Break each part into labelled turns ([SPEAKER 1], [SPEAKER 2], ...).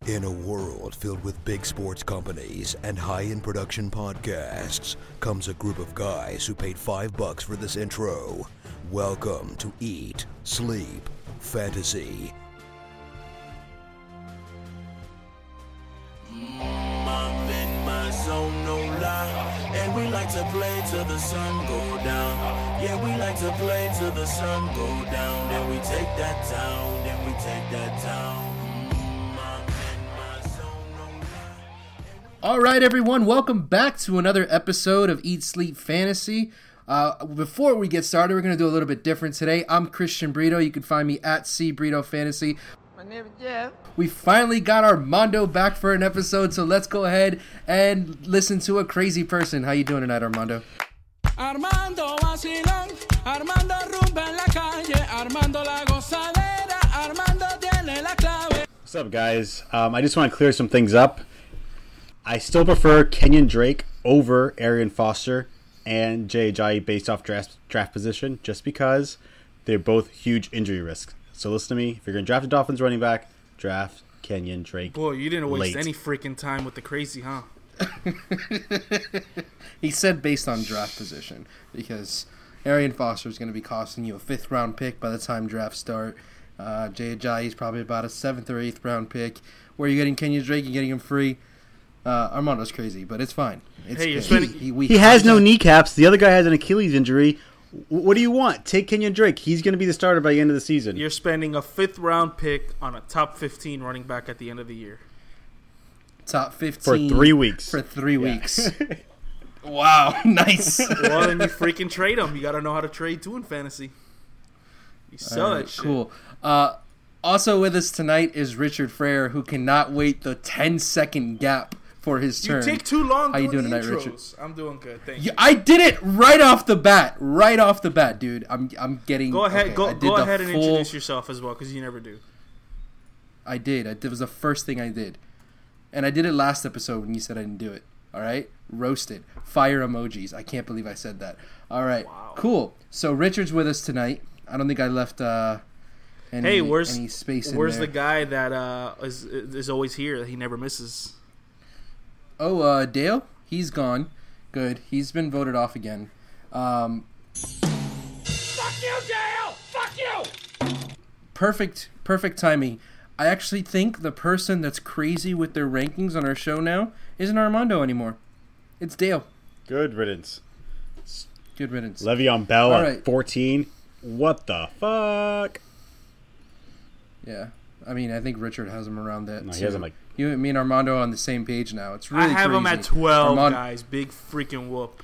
[SPEAKER 1] In a world filled with big sports companies and high-end production podcasts comes a group of guys who paid $5 for this intro. Welcome to Eat, Sleep, Fantasy.
[SPEAKER 2] I'm in my zone, no lie. And we like to play till the sun go down. Yeah, we like to play till the sun go down. Then we take that town, then we take that town.
[SPEAKER 3] All right, everyone, welcome back to another episode of Eat, Sleep, Fantasy. Before we get started, we're going to do a little bit different today. I'm Christian Brito. You can find me at CBritoFantasy.
[SPEAKER 4] My name is Jeff.
[SPEAKER 3] We finally got Armando back for an episode, so let's go ahead and listen to a crazy person. How you doing tonight, Armando?
[SPEAKER 5] Armando vacilón, Armando rumba en la calle, Armando la gozadera, Armando tiene la clave.
[SPEAKER 6] What's up, guys? I just want to clear some things up. I still prefer Kenyon Drake over Arian Foster and Jay Ajayi based off draft position, just because they're both huge injury risks. So listen to me. If you're going to draft a Dolphins running back, draft Kenyon Drake.
[SPEAKER 7] Boy, you didn't waste
[SPEAKER 6] late.
[SPEAKER 7] any freaking time with the crazy, huh?
[SPEAKER 3] He said based on draft position, because Arian Foster is going to be costing you a 5th round pick by the time drafts start. Jay Ajayi is probably about a 7th or 8th round pick. Where are you getting Kenyon Drake? You're getting him free. Armando's crazy, but it's fine. It's
[SPEAKER 7] hey, you're
[SPEAKER 3] good.
[SPEAKER 7] spending...
[SPEAKER 6] He has no kneecaps. The other guy has an Achilles injury. What do you want? Take Kenyon Drake. He's going to be the starter by the end of the season.
[SPEAKER 7] You're spending a 5th round pick on a top 15 running back at the end of the year.
[SPEAKER 3] Top 15
[SPEAKER 6] for 3 weeks.
[SPEAKER 3] For 3 weeks. Wow, nice.
[SPEAKER 7] Well, then you freaking trade him. You got to know how to trade too in fantasy. You sell that shit.
[SPEAKER 3] Cool. Also with us tonight is Richard Frere, who cannot wait the 10-second gap for his turn.
[SPEAKER 7] You take too long
[SPEAKER 3] How you doing
[SPEAKER 7] the
[SPEAKER 3] tonight,
[SPEAKER 7] intros.
[SPEAKER 3] Richard?
[SPEAKER 7] I'm doing good, thank you.
[SPEAKER 3] I did it right off the bat, dude. I'm getting.
[SPEAKER 7] Go ahead,
[SPEAKER 3] okay,
[SPEAKER 7] go ahead and introduce yourself as well, because you never do.
[SPEAKER 3] I did. It was the first thing I did, and I did it last episode when you said I didn't do it. All right, roasted. Fire emojis. I can't believe I said that. All right,
[SPEAKER 7] Wow.
[SPEAKER 3] Cool. So Richard's with us tonight. I don't think I left any space in there.
[SPEAKER 7] Where's the guy that is always here? He never misses.
[SPEAKER 3] Oh, Dale? He's gone. Good. He's been voted off again.
[SPEAKER 5] Fuck you, Dale! Fuck you!
[SPEAKER 3] Perfect timing. I actually think the person that's crazy with their rankings on our show now isn't Armando anymore. It's Dale.
[SPEAKER 6] Good riddance.
[SPEAKER 3] Good riddance.
[SPEAKER 6] Le'Veon Bell
[SPEAKER 3] All
[SPEAKER 6] at
[SPEAKER 3] right.
[SPEAKER 6] 14. What the fuck?
[SPEAKER 3] Yeah. I mean, I think Richard has him around that.
[SPEAKER 6] No, he
[SPEAKER 3] too.
[SPEAKER 6] has him like...
[SPEAKER 3] Me and Armando are on the same page now. It's really
[SPEAKER 7] I have
[SPEAKER 3] crazy.
[SPEAKER 7] him at 12, guys. Big freaking whoop.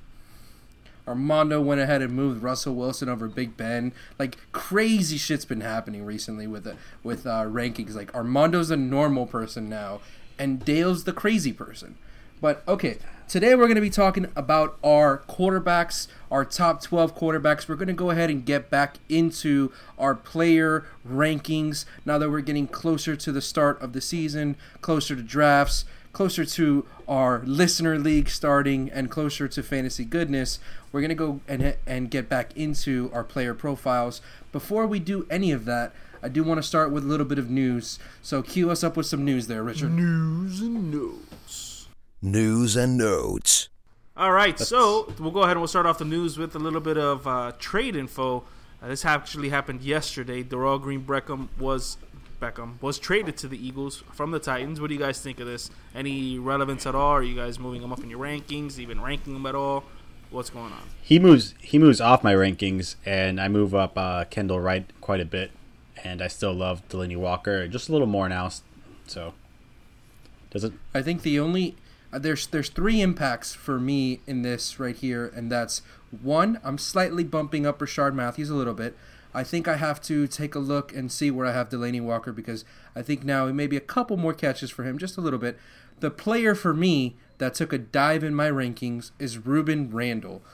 [SPEAKER 3] Armando went ahead and moved Russell Wilson over Big Ben. Like, crazy shit's been happening recently with rankings. Like, Armando's a normal person now, and Dale's the crazy person. But, okay, today we're going to be talking about our quarterbacks, our top 12 quarterbacks. We're going to go ahead and get back into our player rankings now that we're getting closer to the start of the season, closer to drafts, closer to our listener league starting, and closer to fantasy goodness. We're going to go and get back into our player profiles. Before we do any of that, I do want to start with a little bit of news. So cue us up with some news there, Richard.
[SPEAKER 7] News and notes.
[SPEAKER 1] News and notes.
[SPEAKER 7] All right, so we'll go ahead and we'll start off the news with a little bit of trade info. This actually happened yesterday. Darrell Green Beckham was traded to the Eagles from the Titans. What do you guys think of this? Any relevance at all? Are you guys moving him up in your rankings? Even ranking him at all? What's going on?
[SPEAKER 6] He moves off my rankings, and I move up Kendall Wright quite a bit, and I still love Delaney Walker just a little more now. So, does it?
[SPEAKER 3] I think the only there's 3 impacts for me in this right here, and that's 1, I'm slightly bumping up Rashard Matthews a little bit. I think I have to take a look and see where I have Delaney Walker, because I think now maybe a couple more catches for him, just a little bit. The player for me that took a dive in my rankings is Ruben Randall.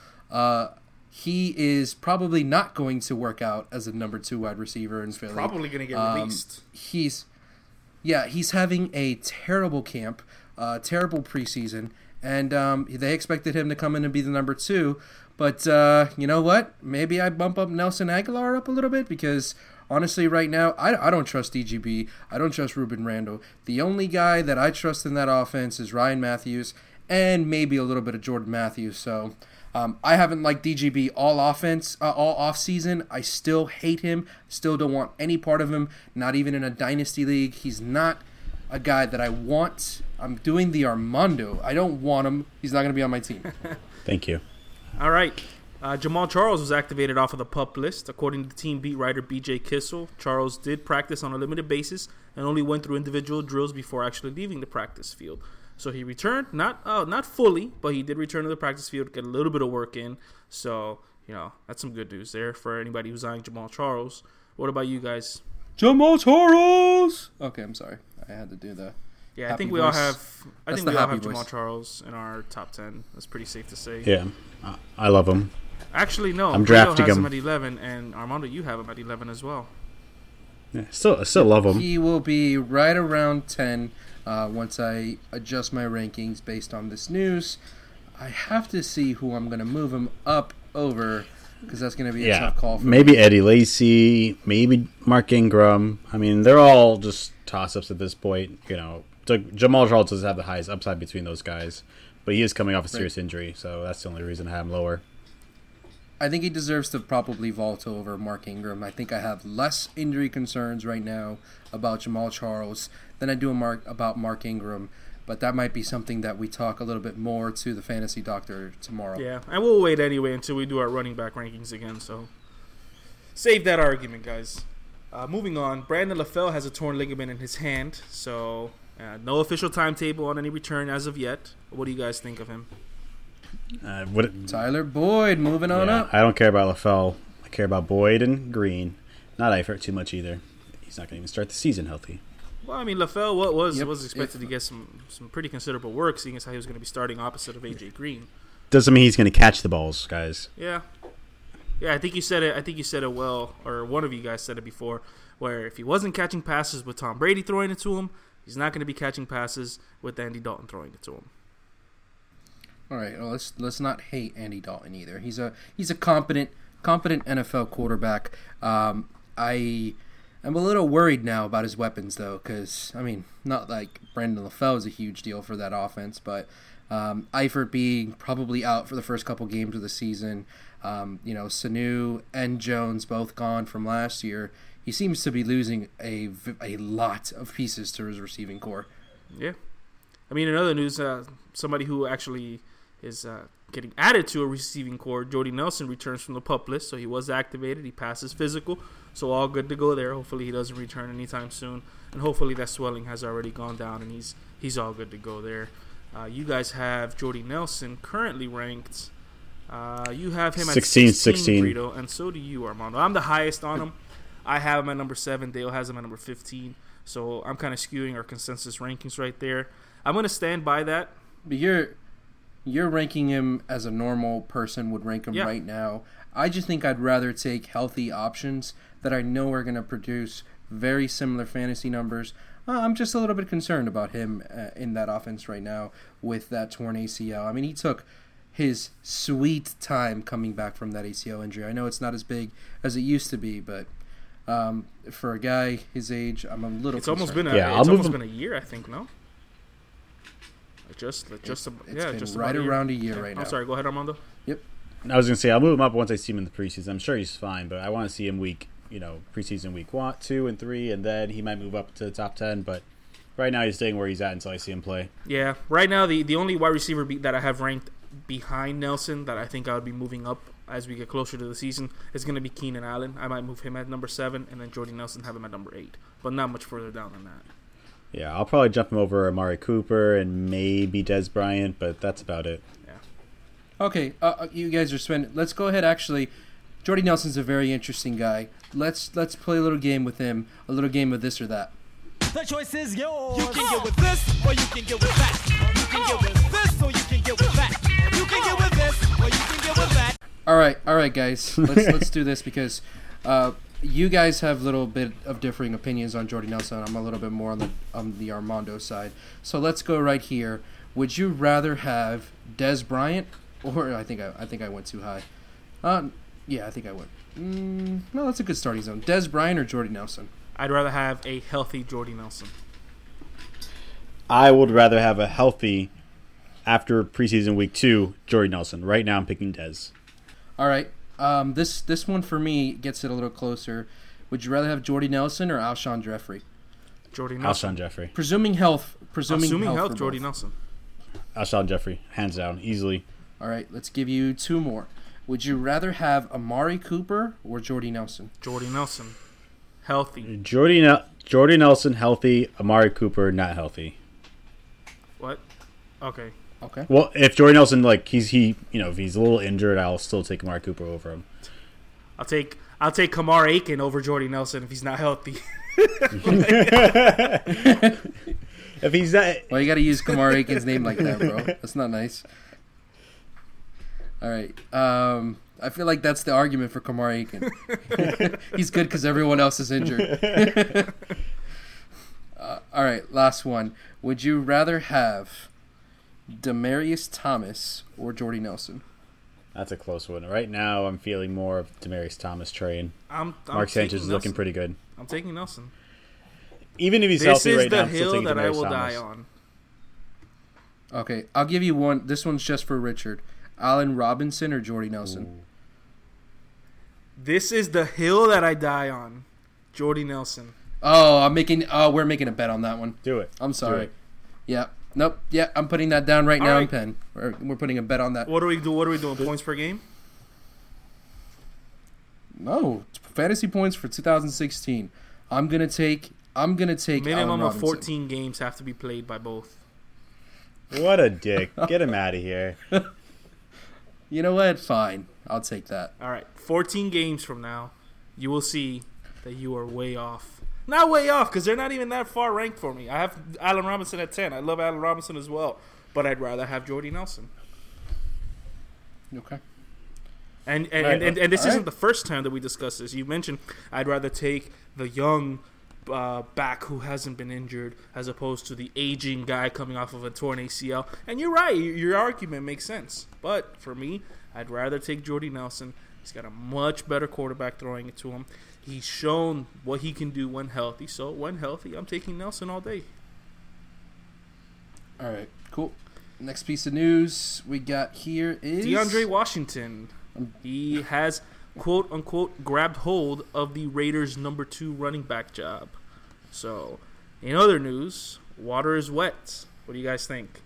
[SPEAKER 3] He is probably not going to work out as a number 2 wide receiver in Philly.
[SPEAKER 7] Probably going to get released.
[SPEAKER 3] He's having a terrible camp, terrible preseason, and they expected him to come in and be the number 2. But you know what? Maybe I bump up Nelson Aguilar up a little bit, because honestly, right now, I don't trust DGB. I don't trust Ruben Randall. The only guy that I trust in that offense is Ryan Matthews and maybe a little bit of Jordan Matthews. So I haven't liked DGB all off season. I still hate him. Still don't want any part of him. Not even in a dynasty league. He's not a guy that I want. I'm doing the Armando. I don't want him. He's not going to be on my team.
[SPEAKER 6] Thank you.
[SPEAKER 7] All right. Jamal Charles was activated off of the PUP list. According to team beat writer BJ Kissel, Charles did practice on a limited basis and only went through individual drills before actually leaving the practice field. So he returned, not fully, but he did return to the practice field, get a little bit of work in. So, that's some good news there for anybody who's eyeing Jamal Charles. What about you guys?
[SPEAKER 3] Jamal Charles! Okay, I'm sorry. I had to do the
[SPEAKER 7] Yeah, I think
[SPEAKER 3] happy
[SPEAKER 7] we all
[SPEAKER 3] voice.
[SPEAKER 7] have. I
[SPEAKER 3] That's
[SPEAKER 7] think
[SPEAKER 3] the
[SPEAKER 7] we all
[SPEAKER 3] happy
[SPEAKER 7] have Jamal
[SPEAKER 3] voice.
[SPEAKER 7] Charles in our top 10. That's pretty safe to say.
[SPEAKER 6] Yeah, I love him.
[SPEAKER 7] Actually, no.
[SPEAKER 6] I'm
[SPEAKER 7] Leo
[SPEAKER 6] drafting
[SPEAKER 7] has
[SPEAKER 6] him.
[SPEAKER 7] at 11, and Armando, you have him at 11 as well.
[SPEAKER 6] Yeah, I still love him.
[SPEAKER 3] He will be right around 10 once I adjust my rankings based on this news. I have to see who I'm going to move him up over because that's going to be a tough call for
[SPEAKER 6] maybe
[SPEAKER 3] me.
[SPEAKER 6] Eddie Lacy, maybe Mark Ingram. I mean, they're all just toss-ups at this point. Jamal Charles doesn't have the highest upside between those guys, but he is coming off a serious injury, so that's the only reason I have him lower.
[SPEAKER 3] I think he deserves to probably vault over Mark Ingram. I think I have less injury concerns right now about Jamal Charles than I do about Mark Ingram. But that might be something that we talk a little bit more to the fantasy doctor tomorrow.
[SPEAKER 7] Yeah, and we'll wait anyway until we do our running back rankings again. So save that argument, guys. Moving on, Brandon LaFell has a torn ligament in his hand, so no official timetable on any return as of yet. What do you guys think of him?
[SPEAKER 3] Tyler Boyd moving on up.
[SPEAKER 6] I don't care about LaFell. I care about Boyd and Green. Not Eifert too much either. He's not going to even start the season healthy.
[SPEAKER 7] Well, I mean, LaFell was expected to get some pretty considerable work, seeing as how he was going to be starting opposite of AJ Green.
[SPEAKER 6] Doesn't mean he's going to catch the balls, guys.
[SPEAKER 7] Yeah. I think you said it well, or one of you guys said it before, where if he wasn't catching passes with Tom Brady throwing it to him, he's not going to be catching passes with Andy Dalton throwing it to him.
[SPEAKER 3] All right, well, let's not hate Andy Dalton either. He's a competent NFL quarterback. I am a little worried now about his weapons though, because not like Brandon LaFell is a huge deal for that offense, but Eifert being probably out for the first couple games of the season, Sanu and Jones both gone from last year. He seems to be losing a lot of pieces to his receiving core.
[SPEAKER 7] Yeah. I mean, in other news, somebody who actually is getting added to a receiving core, Jordy Nelson, returns from the PUP list, so he was activated. He passes physical, so all good to go there. Hopefully he doesn't return anytime soon, and hopefully that swelling has already gone down, and he's all good to go there. You guys have Jordy Nelson currently ranked. You have him at 16, Brito, and so do you, Armando. I'm the highest on him. I have him at number 7. Dale has him at number 15. So I'm kind of skewing our consensus rankings right there. I'm going to stand by that.
[SPEAKER 3] But you're ranking him as a normal person would rank him right now. I just think I'd rather take healthy options that I know are going to produce very similar fantasy numbers. I'm just a little bit concerned about him in that offense right now with that torn ACL. I mean, he took his sweet time coming back from that ACL injury. I know it's not as big as it used to be, but for a guy his age, I'm a little concerned.
[SPEAKER 7] Almost been a year, I think, no? It's been
[SPEAKER 3] right around a year right now.
[SPEAKER 7] I'm sorry, go ahead, Armando.
[SPEAKER 3] Yep.
[SPEAKER 6] I was going to say, I'll move him up once I see him in the preseason. I'm sure he's fine, but I want to see him preseason week 1, 2, and 3, and then he might move up to the top 10, but right now he's staying where he's at until I see him play.
[SPEAKER 7] Yeah, right now the only wide receiver that I have ranked behind Nelson that I think I would be moving up as we get closer to the season is going to be Keenan Allen. I might move him at number 7, and then Jordy Nelson have him at number 8, but not much further down than that.
[SPEAKER 6] Yeah, I'll probably jump him over Amari Cooper and maybe Dez Bryant, but that's about it.
[SPEAKER 7] Yeah.
[SPEAKER 3] Okay, you guys are spending. Let's go ahead. Actually, Jordy Nelson's a very interesting guy. Let's play a little game with him. A little game of this or that.
[SPEAKER 5] The choice is yours. You can get with this, or you can get with that. You can get with this, or you can get with that. You can get with this, or you can get with that.
[SPEAKER 3] All right, guys. Let's do this because you guys have a little bit of differing opinions on Jordy Nelson. I'm a little bit more on the Armando side. So let's go right here. Would you rather have Dez Bryant, or I think I went too high. Yeah, I think I would. No, that's a good starting zone. Des Bryant or Jordy Nelson?
[SPEAKER 7] I'd rather have a healthy Jordy Nelson.
[SPEAKER 6] I would rather have a healthy, after preseason week 2, Jordy Nelson. Right now I'm picking Dez.
[SPEAKER 3] All right. This one for me gets it a little closer. Would you rather have Jordy Nelson or Alshon Jeffrey?
[SPEAKER 7] Jordy Nelson.
[SPEAKER 6] Alshon Jeffrey.
[SPEAKER 3] Presuming health.
[SPEAKER 7] Assuming health,
[SPEAKER 3] for
[SPEAKER 7] Jordy
[SPEAKER 3] both.
[SPEAKER 7] Nelson.
[SPEAKER 6] Alshon Jeffrey. Hands down. Easily.
[SPEAKER 3] All right, let's give you 2 more. Would you rather have Amari Cooper or Jordy Nelson?
[SPEAKER 7] Jordy Nelson. Healthy.
[SPEAKER 6] Jordy Nelson healthy. Amari Cooper not healthy.
[SPEAKER 7] What? Okay.
[SPEAKER 3] Okay.
[SPEAKER 6] Well, if Jordy Nelson if he's a little injured, I'll still take Amari Cooper over him.
[SPEAKER 7] I'll take Kamar Aiken over Jordy Nelson if he's not healthy.
[SPEAKER 6] If he's not,
[SPEAKER 3] Well, you got to use Kamar Aiken's name like that, bro. That's not nice. All right. I feel like that's the argument for Kamar Aiken. He's good because everyone else is injured. All right, last one. Would you rather have Demaryius Thomas or Jordy Nelson?
[SPEAKER 6] that's a close one. Right now, I'm feeling more of Demaryius Thomas train.
[SPEAKER 7] I'm
[SPEAKER 6] Mark Sanchez
[SPEAKER 7] taking
[SPEAKER 6] is looking
[SPEAKER 7] Nelson.
[SPEAKER 6] pretty good.
[SPEAKER 7] I'm taking Nelson.
[SPEAKER 6] Even if he's
[SPEAKER 7] This
[SPEAKER 6] healthy
[SPEAKER 7] is
[SPEAKER 6] right
[SPEAKER 7] the
[SPEAKER 6] now, I'm still
[SPEAKER 7] hill
[SPEAKER 6] taking
[SPEAKER 7] that I
[SPEAKER 6] Demaryius
[SPEAKER 7] will
[SPEAKER 6] Thomas.
[SPEAKER 7] die on.
[SPEAKER 3] Okay, I'll give you one. This one's just for Richard. Allen Robinson or Jordy Nelson?
[SPEAKER 7] This is the hill that I die on. Jordy Nelson.
[SPEAKER 3] Oh, we're making a bet on that one.
[SPEAKER 6] Do it.
[SPEAKER 3] I'm
[SPEAKER 6] Do
[SPEAKER 3] sorry.
[SPEAKER 6] it.
[SPEAKER 3] Yeah. Nope. Yeah, I'm putting that down right now
[SPEAKER 7] All
[SPEAKER 3] in
[SPEAKER 7] right.
[SPEAKER 3] pen. We're putting a bet on that.
[SPEAKER 7] What do we do? What are we doing? Points per game?
[SPEAKER 3] No, it's fantasy points for 2016. I'm gonna take.
[SPEAKER 7] Minimum
[SPEAKER 3] Allen
[SPEAKER 7] of
[SPEAKER 3] Robinson.
[SPEAKER 7] 14 games have to be played by both.
[SPEAKER 6] What a dick. Get him out of here.
[SPEAKER 3] You know what? Fine. I'll take that.
[SPEAKER 7] All right, 14 games from now, you will see that you are way off. Not way off, because they're not even that far ranked for me. I have Allen Robinson at 10. I love Allen Robinson as well, but I'd rather have Jordy Nelson.
[SPEAKER 3] Okay.
[SPEAKER 7] And this
[SPEAKER 3] All right.
[SPEAKER 7] isn't the first time that we discussed this. You mentioned I'd rather take the young back who hasn't been injured as opposed to the aging guy coming off of a torn ACL. And you're right. Your argument makes sense. But for me, I'd rather take Jordy Nelson. He's got a much better quarterback throwing it to him. He's shown what he can do when healthy. So when healthy, I'm taking Nelson all day.
[SPEAKER 3] All right. Cool. Next piece of news we got here is
[SPEAKER 7] DeAndre Washington. He has, quote unquote, grabbed hold of the Raiders' number 2 running back job. So, in other news, water is wet. What do you guys think?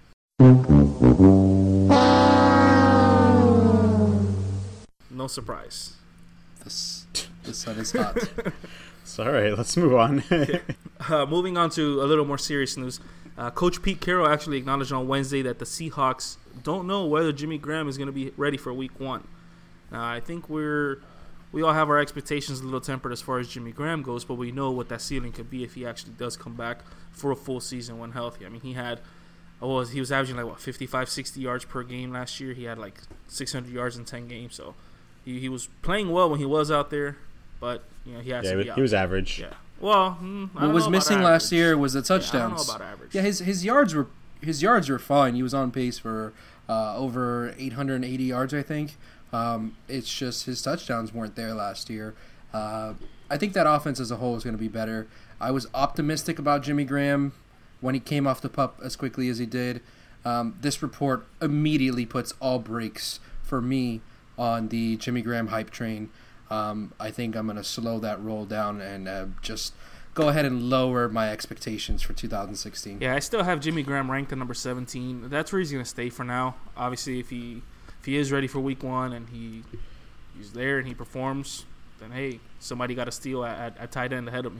[SPEAKER 7] No surprise.
[SPEAKER 3] The sun is hot.
[SPEAKER 6] Sorry, let's move on.
[SPEAKER 7] Moving on to a little more serious news. Coach Pete Carroll actually acknowledged on Wednesday that the Seahawks don't know whether Jimmy Graham is going to be ready for Week 1. Now, I think we all have our expectations a little tempered as far as Jimmy Graham goes, but we know what that ceiling could be if he actually does come back for a full season when healthy. I mean, he was averaging 55, 60 yards per game last year. He had 600 yards in 10 games, so he was playing well when he was out there, but he has to be out.
[SPEAKER 6] He was average.
[SPEAKER 7] Yeah. Well,
[SPEAKER 3] What was missing last year was the
[SPEAKER 7] I don't
[SPEAKER 3] touchdowns.
[SPEAKER 7] know about average.
[SPEAKER 3] Yeah, his yards were fine. He was on pace for over 880 yards, I think. It's just his touchdowns weren't there last year. I think that offense as a whole is going to be better. I was optimistic about Jimmy Graham when he came off the pup as quickly as he did. This report immediately puts all brakes for me on the Jimmy Graham hype train. I think I'm going to slow that roll down and just go ahead and lower my expectations for 2016.
[SPEAKER 7] Yeah, I still have Jimmy Graham ranked at number 17. That's where he's going to stay for now. Obviously, if he is ready for Week 1 and he's there and he performs, then hey, somebody got to steal at tight end ahead of me.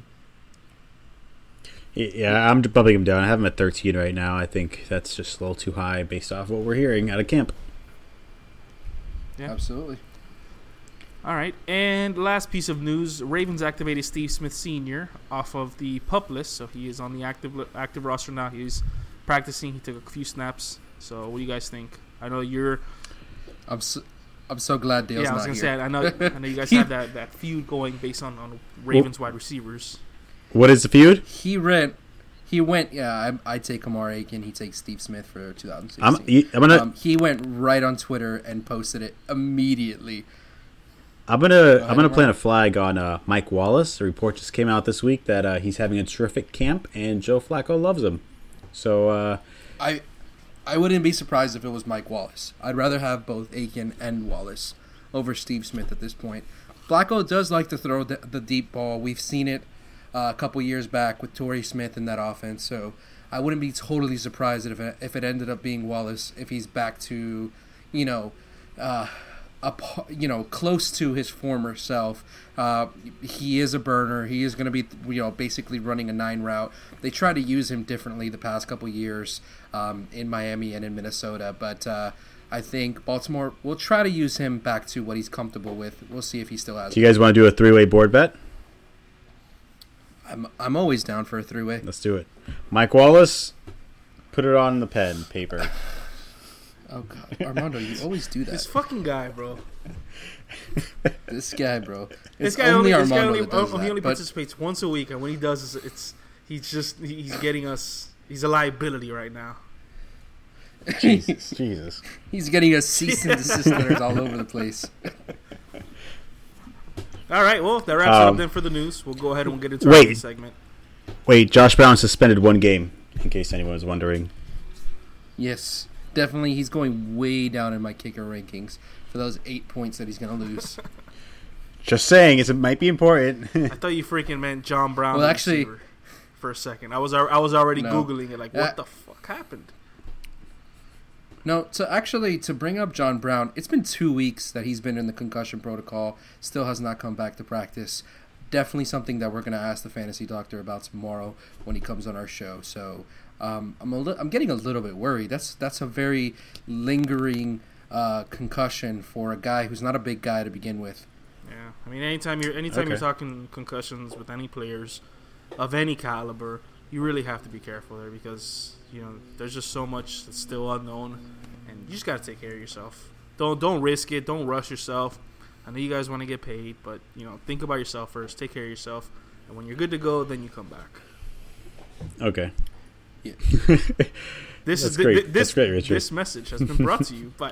[SPEAKER 6] Yeah, I'm bumping him down. I have him at 13 right now. I think that's just a little too high based off what we're hearing out of camp.
[SPEAKER 7] Yeah.
[SPEAKER 3] Absolutely.
[SPEAKER 7] All right, and last piece of news: Ravens activated Steve Smith Sr. off of the PUP list, so he is on the active roster now. He's practicing. He took a few snaps. So, what do you guys think? I know you're.
[SPEAKER 3] I'm so glad Dale's
[SPEAKER 7] Yeah, I was
[SPEAKER 3] not
[SPEAKER 7] gonna
[SPEAKER 3] here.
[SPEAKER 7] say. I know you guys have that feud going based on Ravens wide receivers.
[SPEAKER 6] What is the feud?
[SPEAKER 3] He went. Yeah, I take Kamar Aiken. He takes Steve Smith for 2016.
[SPEAKER 6] I'm gonna.
[SPEAKER 3] He went right on Twitter and posted it immediately.
[SPEAKER 6] I'm gonna plant a flag on Mike Wallace. The report just came out this week that he's having a terrific camp, and Joe Flacco loves him. So
[SPEAKER 3] I wouldn't be surprised if it was Mike Wallace. I'd rather have both Aiken and Wallace over Steve Smith at this point. Flacco does like to throw the deep ball. We've seen it a couple years back with Torrey Smith in that offense. So I wouldn't be totally surprised if it ended up being Wallace if he's back to, close to his former self. He is a burner. He is going to be, basically running a 9 route. They try to use him differently the past couple years in Miami and in Minnesota, but I think Baltimore will try to use him back to what he's comfortable with. We'll see if he still has.
[SPEAKER 6] Do you guys want to do a 3-way board bet?
[SPEAKER 3] I'm always down for a 3-way.
[SPEAKER 6] Let's do it. Mike Wallace, put it on the pen paper.
[SPEAKER 3] Oh God, Armando, you always do that.
[SPEAKER 7] This fucking guy, bro.
[SPEAKER 3] This guy, bro.
[SPEAKER 7] This
[SPEAKER 3] It's
[SPEAKER 7] guy
[SPEAKER 3] only
[SPEAKER 7] only
[SPEAKER 3] Armando that does
[SPEAKER 7] he
[SPEAKER 3] that,
[SPEAKER 7] only
[SPEAKER 3] but-
[SPEAKER 7] participates once a week, and when he does, he's getting us. He's a liability right now.
[SPEAKER 6] Jesus.
[SPEAKER 3] He's getting us cease and desist letters all over the place.
[SPEAKER 7] All right, well, that wraps it up then for the news. We'll go ahead and we'll get into our
[SPEAKER 6] Wait.
[SPEAKER 7] next segment.
[SPEAKER 6] Wait, Josh Brown suspended 1 game, in case anyone was wondering.
[SPEAKER 3] Yes, definitely. He's going way down in my kicker rankings for those 8 points that he's going to lose.
[SPEAKER 6] Just saying, it might be important.
[SPEAKER 7] I thought you freaking meant John Brown.
[SPEAKER 3] Well,
[SPEAKER 7] the
[SPEAKER 3] actually-
[SPEAKER 7] receiver, for a second, I was already
[SPEAKER 3] No.
[SPEAKER 7] googling it, like, what the fuck happened?
[SPEAKER 3] No, to bring up John Brown, it's been 2 weeks that he's been in the concussion protocol. Still has not come back to practice. Definitely something that we're going to ask the fantasy doctor about tomorrow when he comes on our show. So I'm getting a little bit worried. That's a very lingering concussion for a guy who's not a big guy to begin with.
[SPEAKER 7] Yeah, I mean, anytime you're talking concussions with any players of any caliber, you really have to be careful there because there's just so much that's still unknown, and you just got to take care of yourself. Don't risk it. Don't rush yourself. I know you guys want to get paid, but think about yourself first. Take care of yourself, and when you're good to go, then you come back.
[SPEAKER 6] Okay.
[SPEAKER 3] Yeah.
[SPEAKER 7] This
[SPEAKER 6] great, Richard.
[SPEAKER 7] This message has been brought to you by.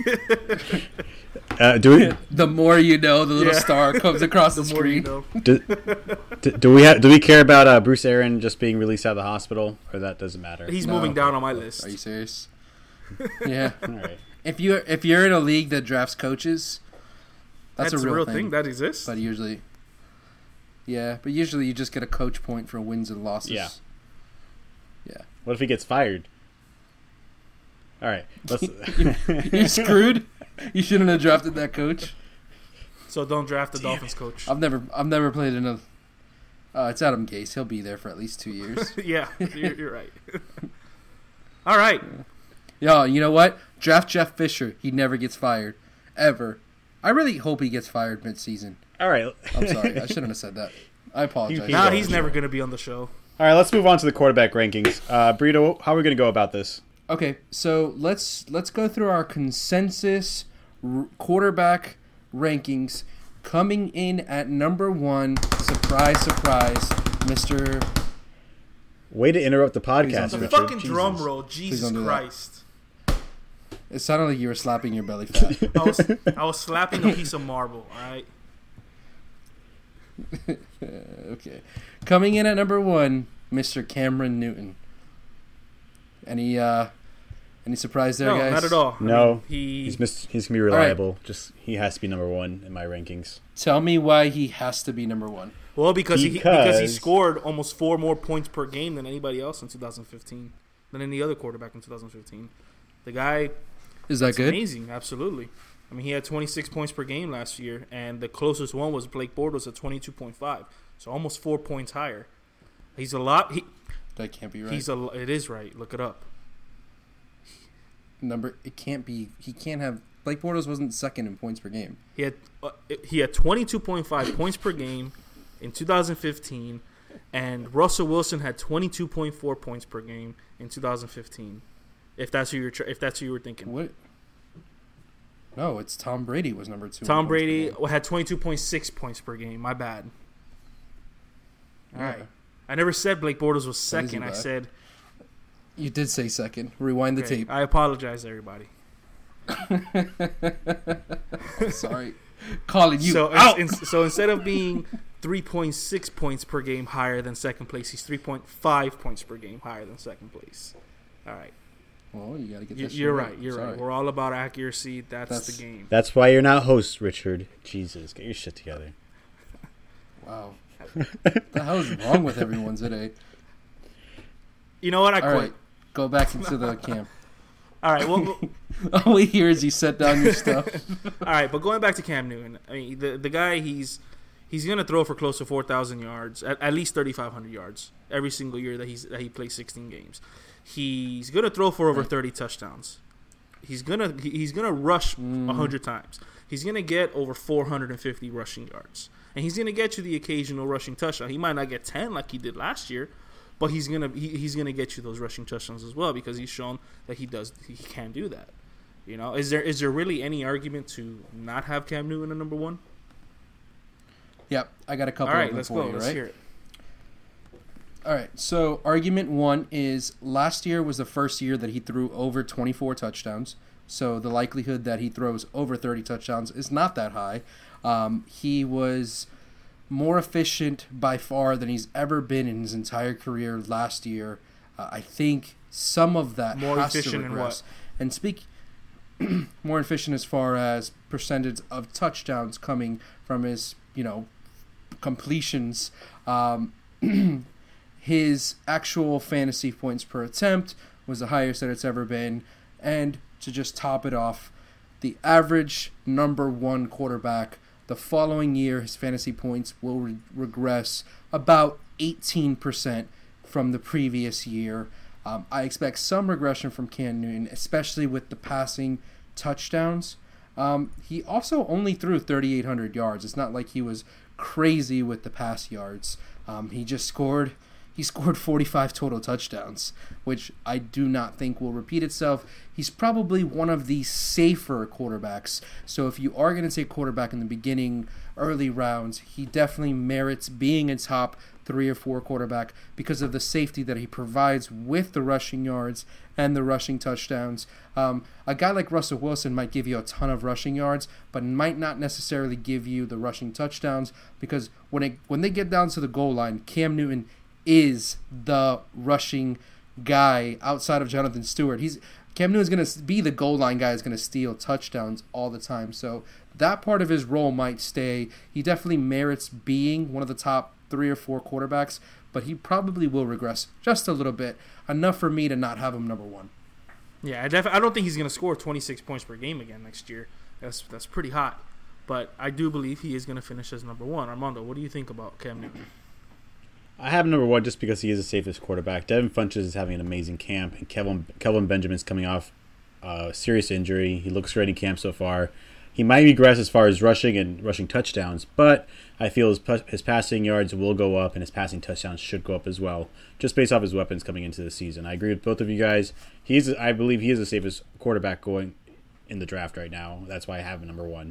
[SPEAKER 6] Do we
[SPEAKER 3] The more you know, the little
[SPEAKER 7] Yeah.
[SPEAKER 3] star comes across the,
[SPEAKER 7] The more you
[SPEAKER 3] screen.
[SPEAKER 7] know.
[SPEAKER 6] do we care about Bruce Aaron just being released out of the hospital, or that doesn't matter?
[SPEAKER 7] He's
[SPEAKER 3] No.
[SPEAKER 7] moving down on my list.
[SPEAKER 3] Are you serious? Yeah.
[SPEAKER 6] All right.
[SPEAKER 3] If you're in a league that drafts coaches, that's a real
[SPEAKER 7] thing that exists.
[SPEAKER 3] But usually you just get a coach point for wins and losses.
[SPEAKER 6] Yeah.
[SPEAKER 3] Yeah.
[SPEAKER 6] What if he gets fired? All right. Let's.
[SPEAKER 3] You're screwed. You shouldn't have drafted that coach.
[SPEAKER 7] So don't draft the Dolphins coach.
[SPEAKER 3] I've never played in a. It's Adam Gase. He'll be there for at least 2 years.
[SPEAKER 7] Yeah, you're right. All right.
[SPEAKER 3] Yo, you know what? Draft Jeff Fisher. He never gets fired, ever. I really hope he gets fired mid-season.
[SPEAKER 6] All right.
[SPEAKER 3] I'm sorry. I shouldn't have said that. I apologize.
[SPEAKER 7] Now he's never going to be on the show.
[SPEAKER 6] All right. Let's move on to the quarterback rankings. Brito, how are we going to go about this?
[SPEAKER 3] Okay, so let's go through our consensus quarterback rankings. Coming in at number 1, surprise, Mr.
[SPEAKER 6] Way to interrupt the
[SPEAKER 3] Please don't
[SPEAKER 6] podcast,
[SPEAKER 3] do
[SPEAKER 7] The
[SPEAKER 3] that.
[SPEAKER 6] Richard.
[SPEAKER 7] fucking drum roll. Jesus
[SPEAKER 3] don't do that.
[SPEAKER 7] Christ.
[SPEAKER 3] It sounded like you were slapping your belly fat.
[SPEAKER 7] I was slapping a piece of marble, all right?
[SPEAKER 3] Okay. Coming in at number 1, Mr. Cameron Newton. Any surprise there,
[SPEAKER 7] No,
[SPEAKER 3] guys?
[SPEAKER 7] not at all.
[SPEAKER 6] No.
[SPEAKER 7] I mean,
[SPEAKER 6] He's going to be reliable. He has to be number 1 in my rankings.
[SPEAKER 3] Tell me why he has to be number 1.
[SPEAKER 7] well, because he
[SPEAKER 6] Because-
[SPEAKER 7] scored almost 4 more points per game than anybody else in 2015, than any other quarterback in 2015. The guy
[SPEAKER 3] Is that
[SPEAKER 7] is
[SPEAKER 3] good?
[SPEAKER 7] amazing, absolutely. I mean, he had 26 points per game last year, and the closest one was Blake Bortles at 22.5, so almost 4 points higher. He's a lot.
[SPEAKER 3] That can't be right.
[SPEAKER 7] It is right. Look it up.
[SPEAKER 3] It can't be. He can't have. Blake Bortles wasn't second in points per game.
[SPEAKER 7] He had 22.5 points per game in 2015, and Russell Wilson had 22.4 points per game in 2015. If that's who you were thinking.
[SPEAKER 3] What? No, it's Tom Brady was number 2.
[SPEAKER 7] Tom Brady had 22.6 points per game. My bad. All right. I never said Blake Bortles was second. I
[SPEAKER 3] bad.
[SPEAKER 7] said.
[SPEAKER 3] You did say second. Rewind the
[SPEAKER 7] Okay,
[SPEAKER 3] tape.
[SPEAKER 7] I apologize, everybody.
[SPEAKER 3] Sorry. Calling you
[SPEAKER 7] So
[SPEAKER 3] out.
[SPEAKER 7] so instead of being 3.6 points per game higher than second place, he's 3.5 points per game higher than second place. All right.
[SPEAKER 3] Well, you got to get that shit
[SPEAKER 7] You're right. You're
[SPEAKER 3] Sorry.
[SPEAKER 7] right. We're all about accuracy. That's the game.
[SPEAKER 6] That's why you're not host, Richard. Jesus, get your shit together.
[SPEAKER 3] Wow. What the hell is wrong with everyone today?
[SPEAKER 7] You know what? I
[SPEAKER 3] All
[SPEAKER 7] quit.
[SPEAKER 3] right. Go back into the camp.
[SPEAKER 7] All right. Well,
[SPEAKER 3] All we hear is you set down your stuff.
[SPEAKER 7] all right. But going back to Cam Newton, I mean, the guy, he's going to throw for close to 4,000 yards, at least 3,500 yards every single year that he plays 16 games. He's going to throw for over 30 touchdowns. He's gonna rush 100 times. He's gonna get over 450 rushing yards, and he's gonna get you the occasional rushing touchdown. He might not get 10 like he did last year, but he's gonna get you those rushing touchdowns as well because he's shown that he can do that. You know, is there really any argument to not have Cam Newton at number one?
[SPEAKER 3] Yep, I got a couple
[SPEAKER 7] All
[SPEAKER 3] of
[SPEAKER 7] right,
[SPEAKER 3] them
[SPEAKER 7] let's
[SPEAKER 3] for
[SPEAKER 7] go.
[SPEAKER 3] you,
[SPEAKER 7] Let's
[SPEAKER 3] right?
[SPEAKER 7] hear it.
[SPEAKER 3] All right, so argument one is last year was the first year that he threw over 24 touchdowns. So the likelihood that he throws over 30 touchdowns is not that high. He was more efficient by far than he's ever been in his entire career last year. I think some of that
[SPEAKER 7] More
[SPEAKER 3] has to
[SPEAKER 7] efficient in
[SPEAKER 3] regress.
[SPEAKER 7] what?
[SPEAKER 3] And more efficient as far as percentage of touchdowns coming from his, completions. His actual fantasy points per attempt was the highest that it's ever been. And to just top it off, the average number one quarterback, the following year, his fantasy points will regress about 18% from the previous year. I expect some regression from Cam Newton, especially with the passing touchdowns. He also only threw 3,800 yards. It's not like he was crazy with the pass yards. He scored 45 total touchdowns, which I do not think will repeat itself. He's probably one of the safer quarterbacks. So if you are going to take quarterback in the beginning, early rounds, he definitely merits being a top 3 or 4 quarterback because of the safety that he provides with the rushing yards and the rushing touchdowns. A guy like Russell Wilson might give you a ton of rushing yards, but might not necessarily give you the rushing touchdowns because when they get down to the goal line, Cam Newton is the rushing guy outside of Jonathan Stewart. Cam Newton's going to be the goal line guy who's going to steal touchdowns all the time. So that part of his role might stay. He definitely merits being one of the top 3 or 4 quarterbacks, but he probably will regress just a little bit, enough for me to not have him number one.
[SPEAKER 7] Yeah, I don't think he's going to score 26 points per game again next year. That's pretty hot. But I do believe he is going to finish as number one. Armando, what do you think about Cam Newton?
[SPEAKER 6] I have him number one just because he is the safest quarterback. Devin Funchess is having an amazing camp, and Kelvin Benjamin's coming off a serious injury. He looks ready camp so far. He might regress as far as rushing and rushing touchdowns, but I feel his passing yards will go up and his passing touchdowns should go up as well, just based off his weapons coming into the season. I agree with both of you guys. I believe he is the safest quarterback going in the draft right now. That's why I have him number one.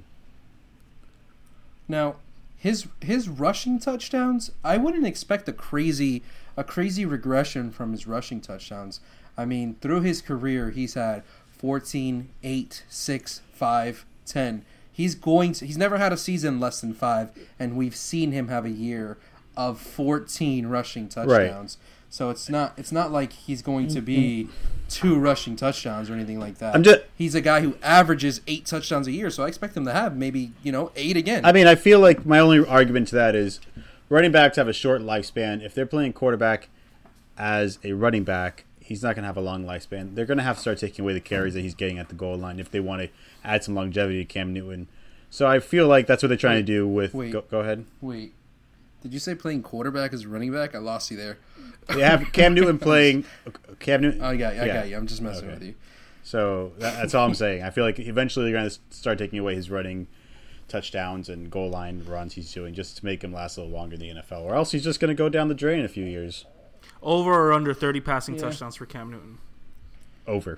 [SPEAKER 3] Now, his rushing touchdowns, I wouldn't expect a crazy regression from his rushing touchdowns. I mean, through his career, he's had 14, 8, 6, 5, 10. He's never had a season less than 5, and we've seen him have a year of 14 rushing touchdowns. Right. So it's not like he's going to be 2 rushing touchdowns or anything like that. He's a guy who averages 8 touchdowns a year, so I expect him to have maybe 8 again.
[SPEAKER 6] I mean, I feel like my only argument to that is running backs have a short lifespan. If they're playing quarterback as a running back, he's not going to have a long lifespan. They're going to have to start taking away the carries that he's getting at the goal line if they want to add some longevity to Cam Newton. So I feel like that's what they're trying to do with... Go ahead.
[SPEAKER 3] Wait. Did you say playing quarterback as running back? I lost you there.
[SPEAKER 6] They have Cam Newton playing... Cam Newton.
[SPEAKER 3] I got you. I'm just messing with you.
[SPEAKER 6] So that's all I'm saying. I feel like eventually they're going to start taking away his running touchdowns and goal line runs he's doing just to make him last a little longer in the NFL. Or else he's just going to go down the drain in a few years.
[SPEAKER 7] Over or under 30 passing touchdowns for Cam Newton?
[SPEAKER 6] Over.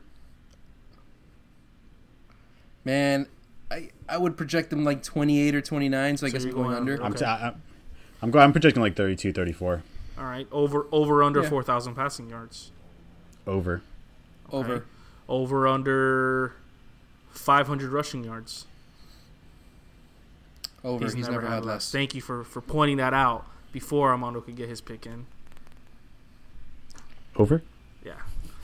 [SPEAKER 3] Man, I would project him like 28 or 29, so I guess I'm going under.
[SPEAKER 7] Okay.
[SPEAKER 6] I'm projecting like 32, 34.
[SPEAKER 7] All right. Over under 4,000 passing yards.
[SPEAKER 6] Over.
[SPEAKER 3] Okay.
[SPEAKER 7] Over under 500 rushing yards.
[SPEAKER 3] Over. He's never had less.
[SPEAKER 7] Thank you for pointing that out before Armando could get his pick in.
[SPEAKER 6] Over?
[SPEAKER 7] Yeah.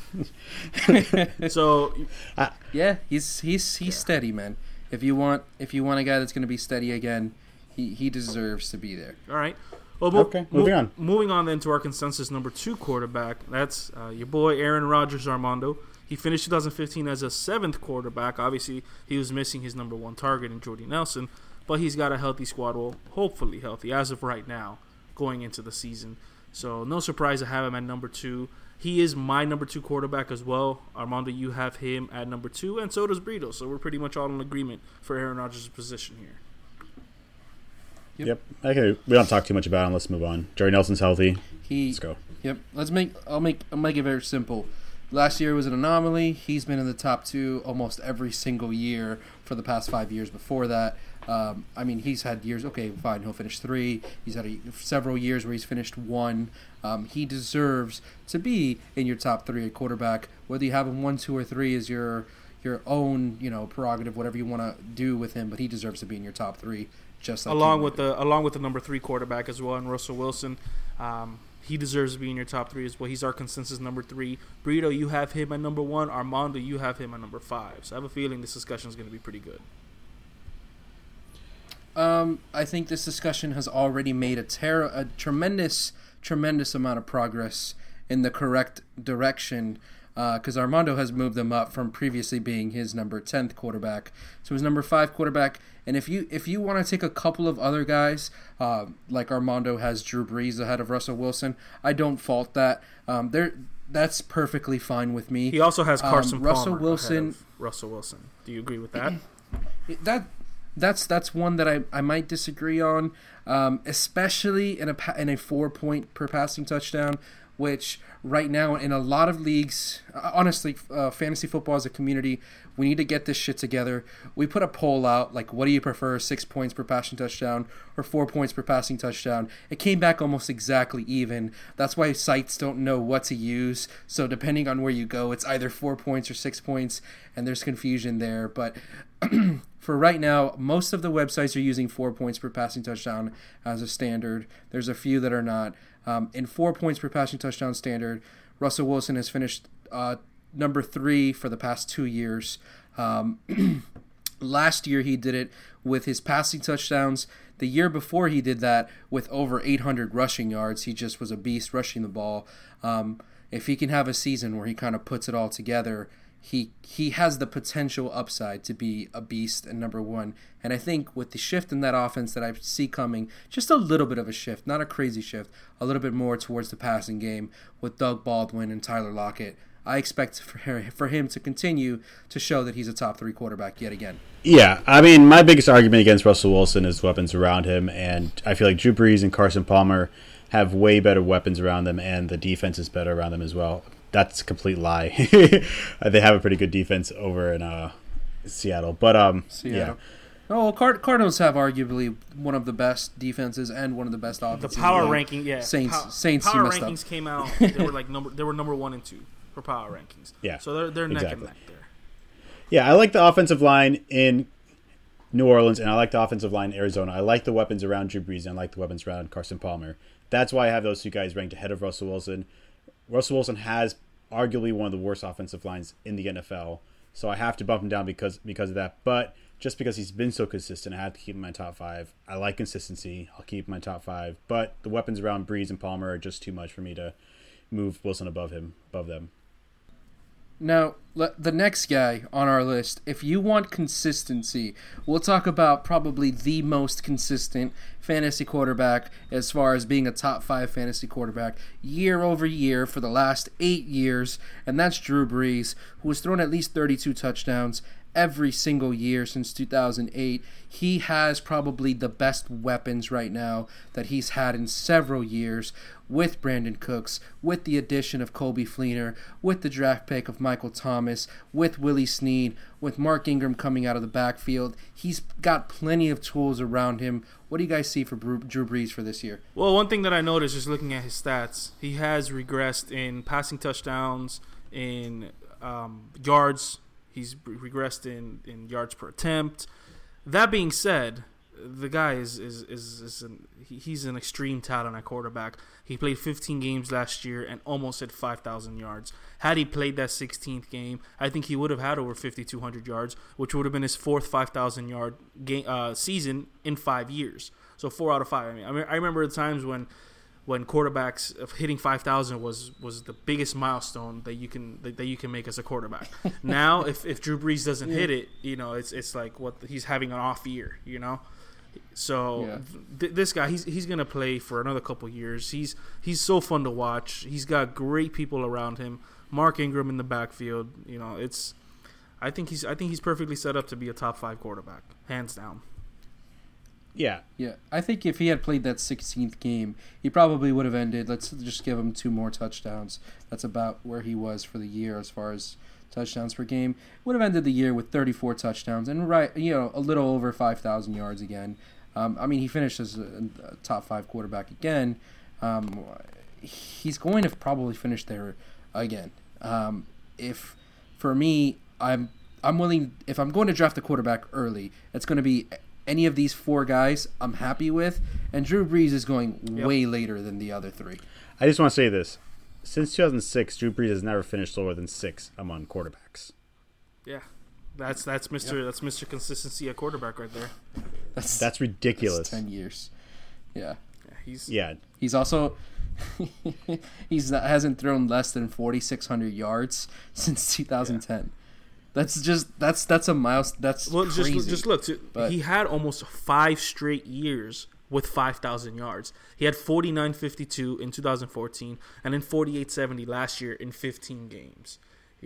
[SPEAKER 7] So
[SPEAKER 3] yeah, he's steady, man. If you want a guy that's going to be steady again, he deserves to be there.
[SPEAKER 7] All right. Well,
[SPEAKER 6] moving on.
[SPEAKER 7] Moving on then to our consensus number 2 quarterback. That's your boy Aaron Rodgers, Armando. He finished 2015 as a 7th quarterback. Obviously, he was missing his number 1 target in Jordy Nelson, but he's got a healthy squad. Well, hopefully healthy as of right now, going into the season. So no surprise to have him at number 2. He is my number 2 quarterback as well. Armando, you have him at number 2, and so does Brito. So we're pretty much all in agreement for Aaron Rodgers' position here.
[SPEAKER 6] Yep. Okay, we don't talk too much about him. Let's move on. Jordy Nelson's healthy. Let's go.
[SPEAKER 3] Yep. I'll make it very simple. Last year was an anomaly. He's been in the top 2 almost every single year for the past 5 years before that. He's had years. Okay, fine. He'll finish 3. He's had several years where he's finished 1. He deserves to be in your top 3 at quarterback. Whether you have him 1, 2, or 3 is your own prerogative. Whatever you want to do with him, but he deserves to be in your top 3. Just like
[SPEAKER 7] along with the number 3 quarterback as well, and Russell Wilson. He deserves to be in your top 3 as well. He's our consensus number 3. Brito, you have him at number 1. Armando, you have him at number 5. So I have a feeling this discussion is going to be pretty good.
[SPEAKER 3] I think this discussion has already made a tremendous amount of progress in the correct direction, because Armando has moved them up from previously being his number 10th quarterback to his number 5 quarterback. And if you want to take a couple of other guys, like Armando has Drew Brees ahead of Russell Wilson, I don't fault that. That's perfectly fine with me.
[SPEAKER 7] He also has Carson Palmer
[SPEAKER 3] Wilson.
[SPEAKER 7] ahead of Russell Wilson. Do you agree with that?
[SPEAKER 3] That's one that I might disagree on, especially in a 4-point per passing touchdown, which right now in a lot of leagues, honestly, fantasy football as a community, we need to get this shit together. We put a poll out, like, what do you prefer, 6 points per passing touchdown or 4 points per passing touchdown? It came back almost exactly even. That's why sites don't know what to use. So depending on where you go, it's either 4 points or 6 points, and there's confusion there. But for right now, most of the websites are using 4 points per passing touchdown as a standard. There's a few that are not. In 4 points per passing touchdown standard, Russell Wilson has finished number 3 for the past 2 years. Last year he did it with his passing touchdowns. The year before he did that with over 800 rushing yards. He just was a beast rushing the ball. If he can have a season where he kind of puts it all together, he has the potential upside to be a beast and number 1. And I think with the shift in that offense that I see coming, just a little bit of a shift, not a crazy shift, a little bit more towards the passing game with Doug Baldwin and Tyler Lockett, I expect for him to continue to show that he's a top 3 quarterback yet again.
[SPEAKER 6] Yeah, I mean, my biggest argument against Russell Wilson is weapons around him, and I feel like Drew Brees and Carson Palmer have way better weapons around them, and the defense is better around them as well. That's a complete lie. They have a pretty good defense over in Seattle, but yeah.
[SPEAKER 3] Oh, Cardinals have arguably one of the best defenses and one of the best offenses.
[SPEAKER 7] The power ranking, yeah.
[SPEAKER 3] Saints.
[SPEAKER 7] Power rankings came out. They were number 1 and 2 for power rankings.
[SPEAKER 6] Yeah.
[SPEAKER 7] So they're neck and neck there.
[SPEAKER 6] Yeah, I like the offensive line in New Orleans, and I like the offensive line in Arizona. I like the weapons around Drew Brees, and I like the weapons around Carson Palmer. That's why I have those 2 guys ranked ahead of Russell Wilson. Russell Wilson has arguably one of the worst offensive lines in the NFL, so I have to bump him down because of that. But just because he's been so consistent, I have to keep him in my top 5. I like consistency. I'll keep him in my top 5. But the weapons around Brees and Palmer are just too much for me to move Wilson above them.
[SPEAKER 3] Now, the next guy on our list, if you want consistency, we'll talk about probably the most consistent fantasy quarterback as far as being a top 5 fantasy quarterback year over year for the last 8 years, and that's Drew Brees, who has thrown at least 32 touchdowns every single year since 2008. He has probably the best weapons right now that he's had in several years, with Brandon Cooks, with the addition of Coby Fleener, with the draft pick of Michael Thomas, with Willie Snead, with Mark Ingram coming out of the backfield. He's got plenty of tools around him. What do you guys see for Drew Brees for this year?
[SPEAKER 7] Well, one thing that I noticed just looking at his stats, he has regressed in passing touchdowns, in yards. He's regressed in yards per attempt. That being said, the guy he's an extreme talent at quarterback. He played 15 games last year and almost hit 5,000 yards. Had he played that 16th game, I think he would have had over 5,200 yards, which would have been his fourth 5,000 yard season in 5 years. So 4 out of 5. I remember the times when quarterbacks hitting 5,000 was the biggest milestone that you can make as a quarterback. Now, if Drew Brees doesn't hit it, it's like he's having an off year, So this guy, he's gonna play for another couple years. He's so fun to watch. He's got great people around him. Mark Ingram in the backfield. I think he's perfectly set up to be a top 5 quarterback, hands down.
[SPEAKER 3] Yeah. I think if he had played that 16th game, he probably would have ended. Let's just give him 2 more touchdowns. That's about where he was for the year as far as touchdowns per game. Would have ended the year with 34 touchdowns and a little over 5,000 yards again. He finished as a top 5 quarterback again. He's going to probably finish there again. If for me, I'm willing. If I'm going to draft a quarterback early, it's going to be any of these 4 guys I'm happy with, and Drew Brees is going way later than the other 3.
[SPEAKER 6] I just want to say this. Since 2006, Drew Brees has never finished lower than 6 among quarterbacks.
[SPEAKER 7] Yeah. That's Mr. Consistency at quarterback right there.
[SPEAKER 6] That's ridiculous.
[SPEAKER 3] That's 10 years. Yeah.
[SPEAKER 6] He's
[SPEAKER 3] also hasn't thrown less than 4,600 yards since 2010. Yeah. That's a milestone. That's crazy.
[SPEAKER 7] Just look. He had almost 5 straight years with 5,000 yards. He had 4,952 in 2014, and then 4,870 last year in 15 games.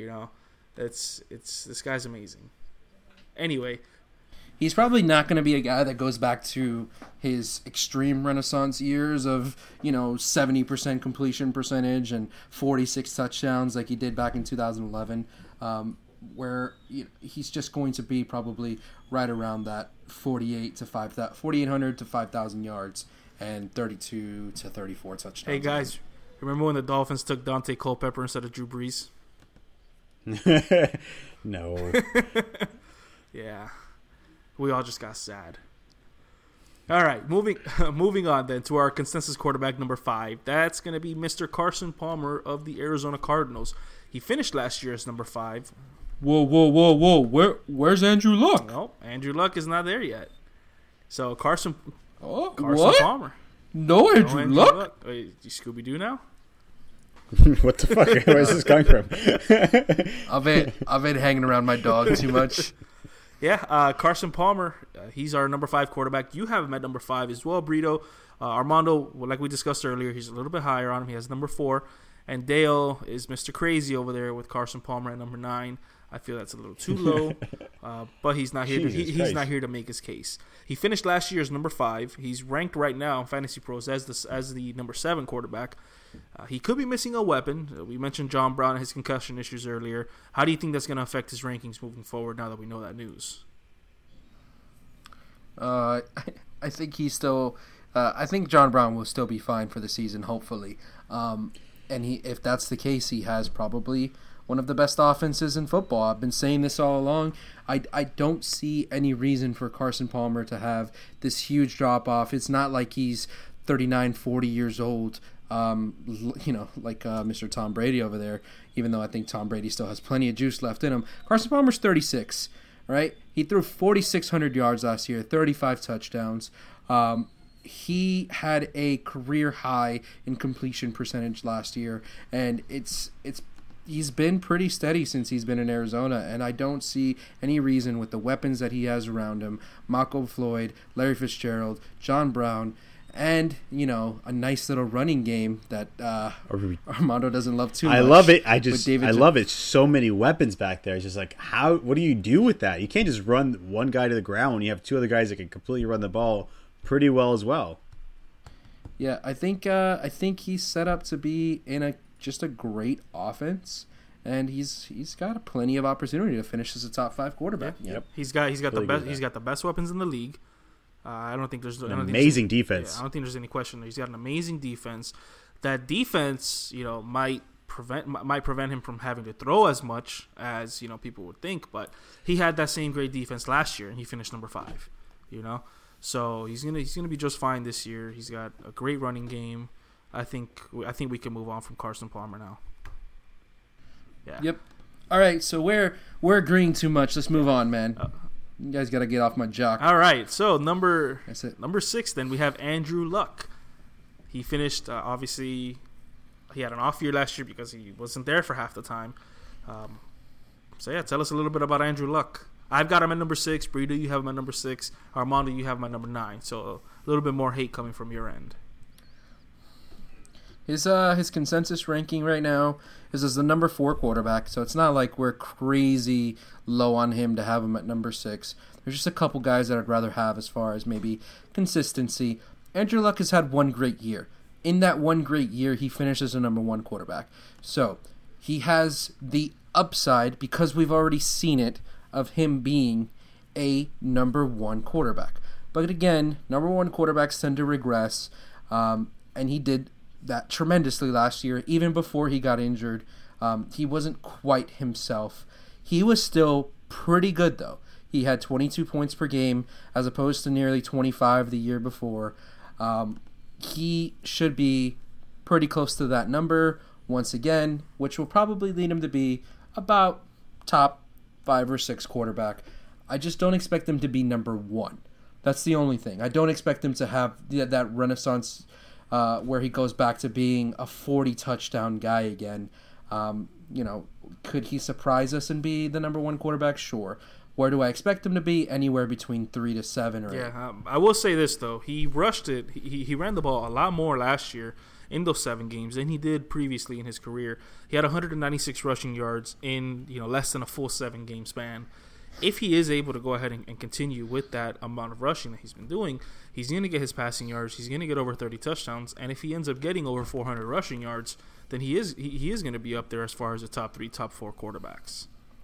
[SPEAKER 7] This guy's amazing. Anyway,
[SPEAKER 3] he's probably not going to be a guy that goes back to his extreme renaissance years of 70% completion percentage and 46 touchdowns like he did back in 2011. Where he's just going to be probably right around that 4,800 to 5,000 yards and 32 to 34 touchdowns.
[SPEAKER 7] Hey guys, remember when the Dolphins took Dante Culpepper instead of Drew Brees?
[SPEAKER 6] No.
[SPEAKER 7] Yeah, we all just got sad. All right, moving on then to our consensus quarterback number 5. That's going to be Mr. Carson Palmer of the Arizona Cardinals. He finished last year as number 5.
[SPEAKER 3] Whoa! Where's Andrew Luck?
[SPEAKER 7] No, Andrew Luck is not there yet. So Carson
[SPEAKER 3] what?
[SPEAKER 7] Palmer.
[SPEAKER 3] No Andrew Luck?
[SPEAKER 7] Wait, you Scooby Doo now?
[SPEAKER 6] What the fuck? Where's this coming from?
[SPEAKER 3] I've been hanging around my dog too much.
[SPEAKER 7] Yeah, Carson Palmer. He's our number 5 quarterback. You have him at number 5 as well, Brito. Armando, like we discussed earlier, he's a little bit higher on him. He has number 4. And Dale is Mr. Crazy over there with Carson Palmer at number 9. I feel that's a little too low, but he's not here. He's not here to make his case. He finished last year as number 5. He's ranked right now in Fantasy Pros as the number 7 quarterback. He could be missing a weapon. We mentioned John Brown and his concussion issues earlier. How do you think that's going to affect his rankings moving forward now that we know that news?
[SPEAKER 3] I think he's still. I think John Brown will still be fine for the season, hopefully. And if that's the case, he has probably one of the best offenses in football. I've been saying this all along. I don't see any reason for Carson Palmer to have this huge drop-off. It's not like he's 39, 40 years old, like Mr. Tom Brady over there, even though I think Tom Brady still has plenty of juice left in him. Carson Palmer's 36, right? He threw 4,600 yards last year, 35 touchdowns. He had a career high in completion percentage last year, and he's been pretty steady since he's been in Arizona, and I don't see any reason with the weapons that he has around him, Mako Floyd, Larry Fitzgerald, John Brown, and, a nice little running game that Armando doesn't love too much.
[SPEAKER 6] I love it. I love it. So many weapons back there. It's just like, what do you do with that? You can't just run one guy to the ground when you have 2 other guys that can completely run the ball pretty well as well.
[SPEAKER 3] Yeah, I think he's set up to be in just a great offense, and he's got plenty of opportunity to finish as a top 5 quarterback.
[SPEAKER 7] Yeah. Yep. He's got the best. He's got the best weapons in the league. I don't think there's
[SPEAKER 6] an amazing defense.
[SPEAKER 7] Yeah, I don't think there's any question. He's got an amazing defense. That defense, might prevent him from having to throw as much as people would think. But he had that same great defense last year, and he finished number 5. So he's gonna be just fine this year. He's got a great running game. I think we can move on from Carson Palmer now. Yeah.
[SPEAKER 3] Yep. All right, so we're agreeing too much. Let's move on, man. You guys got to get off my jock.
[SPEAKER 7] All right, so number
[SPEAKER 3] 6,
[SPEAKER 7] then we have Andrew Luck. He finished, obviously, he had an off year last year because he wasn't there for half the time. So, yeah, tell us a little bit about Andrew Luck. I've got him at number 6. Brito, you have him at number 6. Armando, you have him at number 9. So, a little bit more hate coming from your end.
[SPEAKER 3] His consensus ranking right now is as the number 4 quarterback, so it's not like we're crazy low on him to have him at number 6. There's just a couple guys that I'd rather have as far as maybe consistency. Andrew Luck has had one great year. In that one great year, he finishes a number 1 quarterback. So he has the upside, because we've already seen it, of him being a number 1 quarterback. But again, number 1 quarterbacks tend to regress, and he did that tremendously last year. Even before he got injured, he wasn't quite himself. He was still pretty good, though. He had 22 points per game as opposed to nearly 25 the year before. He should be pretty close to that number once again, which will probably lead him to be about top 5 or 6 quarterback. I just don't expect him to be number 1. That's the only thing. I don't expect him to have that renaissance where he goes back to being a 40 touchdown guy again. Could he surprise us and be the number 1 quarterback? Sure. Where do I expect him to be? Anywhere between 3 to 7 or 8.
[SPEAKER 7] Yeah, I will say this though. He rushed it. He ran the ball a lot more last year in those 7 games than he did previously in his career. He had 196 rushing yards in less than a full 7-game span. If he is able to go ahead and continue with that amount of rushing that he's been doing, he's going to get his passing yards. He's going to get over 30 touchdowns, and if he ends up getting over 400 rushing yards, then he is going to be up there as far as the top 3, top 4 quarterbacks.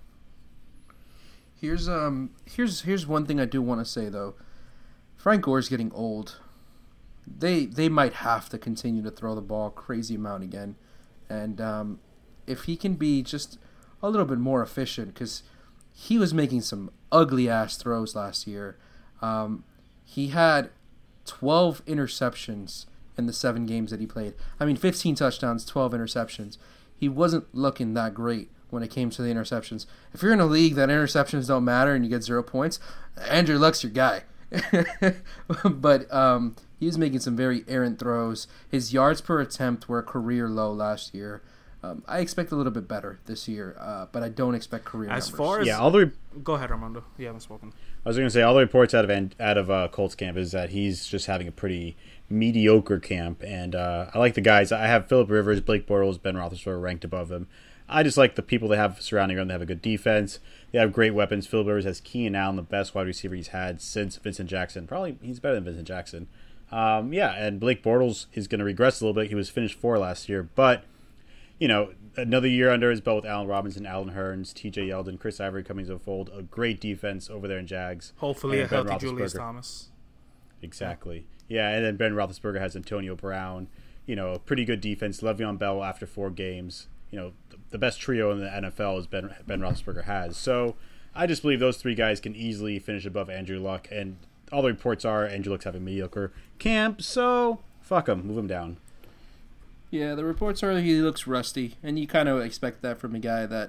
[SPEAKER 3] Here's one thing I do want to say though. Frank Gore's getting old. They might have to continue to throw the ball a crazy amount again, and if he can be just a little bit more efficient, because he was making some ugly-ass throws last year. He had 12 interceptions in the 7 games that he played. 15 touchdowns, 12 interceptions. He wasn't looking that great when it came to the interceptions. If you're in a league that interceptions don't matter and you get 0 points, Andrew Luck's your guy. But he was making some very errant throws. His yards per attempt were a career low last year. I expect a little bit better this year, but I don't expect career numbers.
[SPEAKER 7] As far as go ahead, Armando. You haven't spoken.
[SPEAKER 6] I was going to say all the reports out of Colts camp is that he's just having a pretty mediocre camp, and I like the guys. I have Phillip Rivers, Blake Bortles, Ben Roethlisberger ranked above him. I just like the people they have surrounding them. They have a good defense. They have great weapons. Phillip Rivers has Keenan Allen, the best wide receiver he's had since Vincent Jackson. Probably he's better than Vincent Jackson. And Blake Bortles is going to regress a little bit. He was finished 4 last year, but another year under his belt with Allen Robinson, Allen Hurns, T.J. Yeldon, Chris Ivory coming to the fold. A great defense over there in Jags.
[SPEAKER 7] Hopefully a healthy Julius Thomas.
[SPEAKER 6] Exactly. Yeah, and then Ben Roethlisberger has Antonio Brown. A pretty good defense. Le'Veon Bell after 4 games. The best trio in the NFL is Ben Roethlisberger has. So I just believe those 3 guys can easily finish above Andrew Luck. And all the reports are Andrew Luck's having mediocre camp, so fuck him. Move him down.
[SPEAKER 3] Yeah, the reports are he looks rusty, and you kind of expect that from a guy that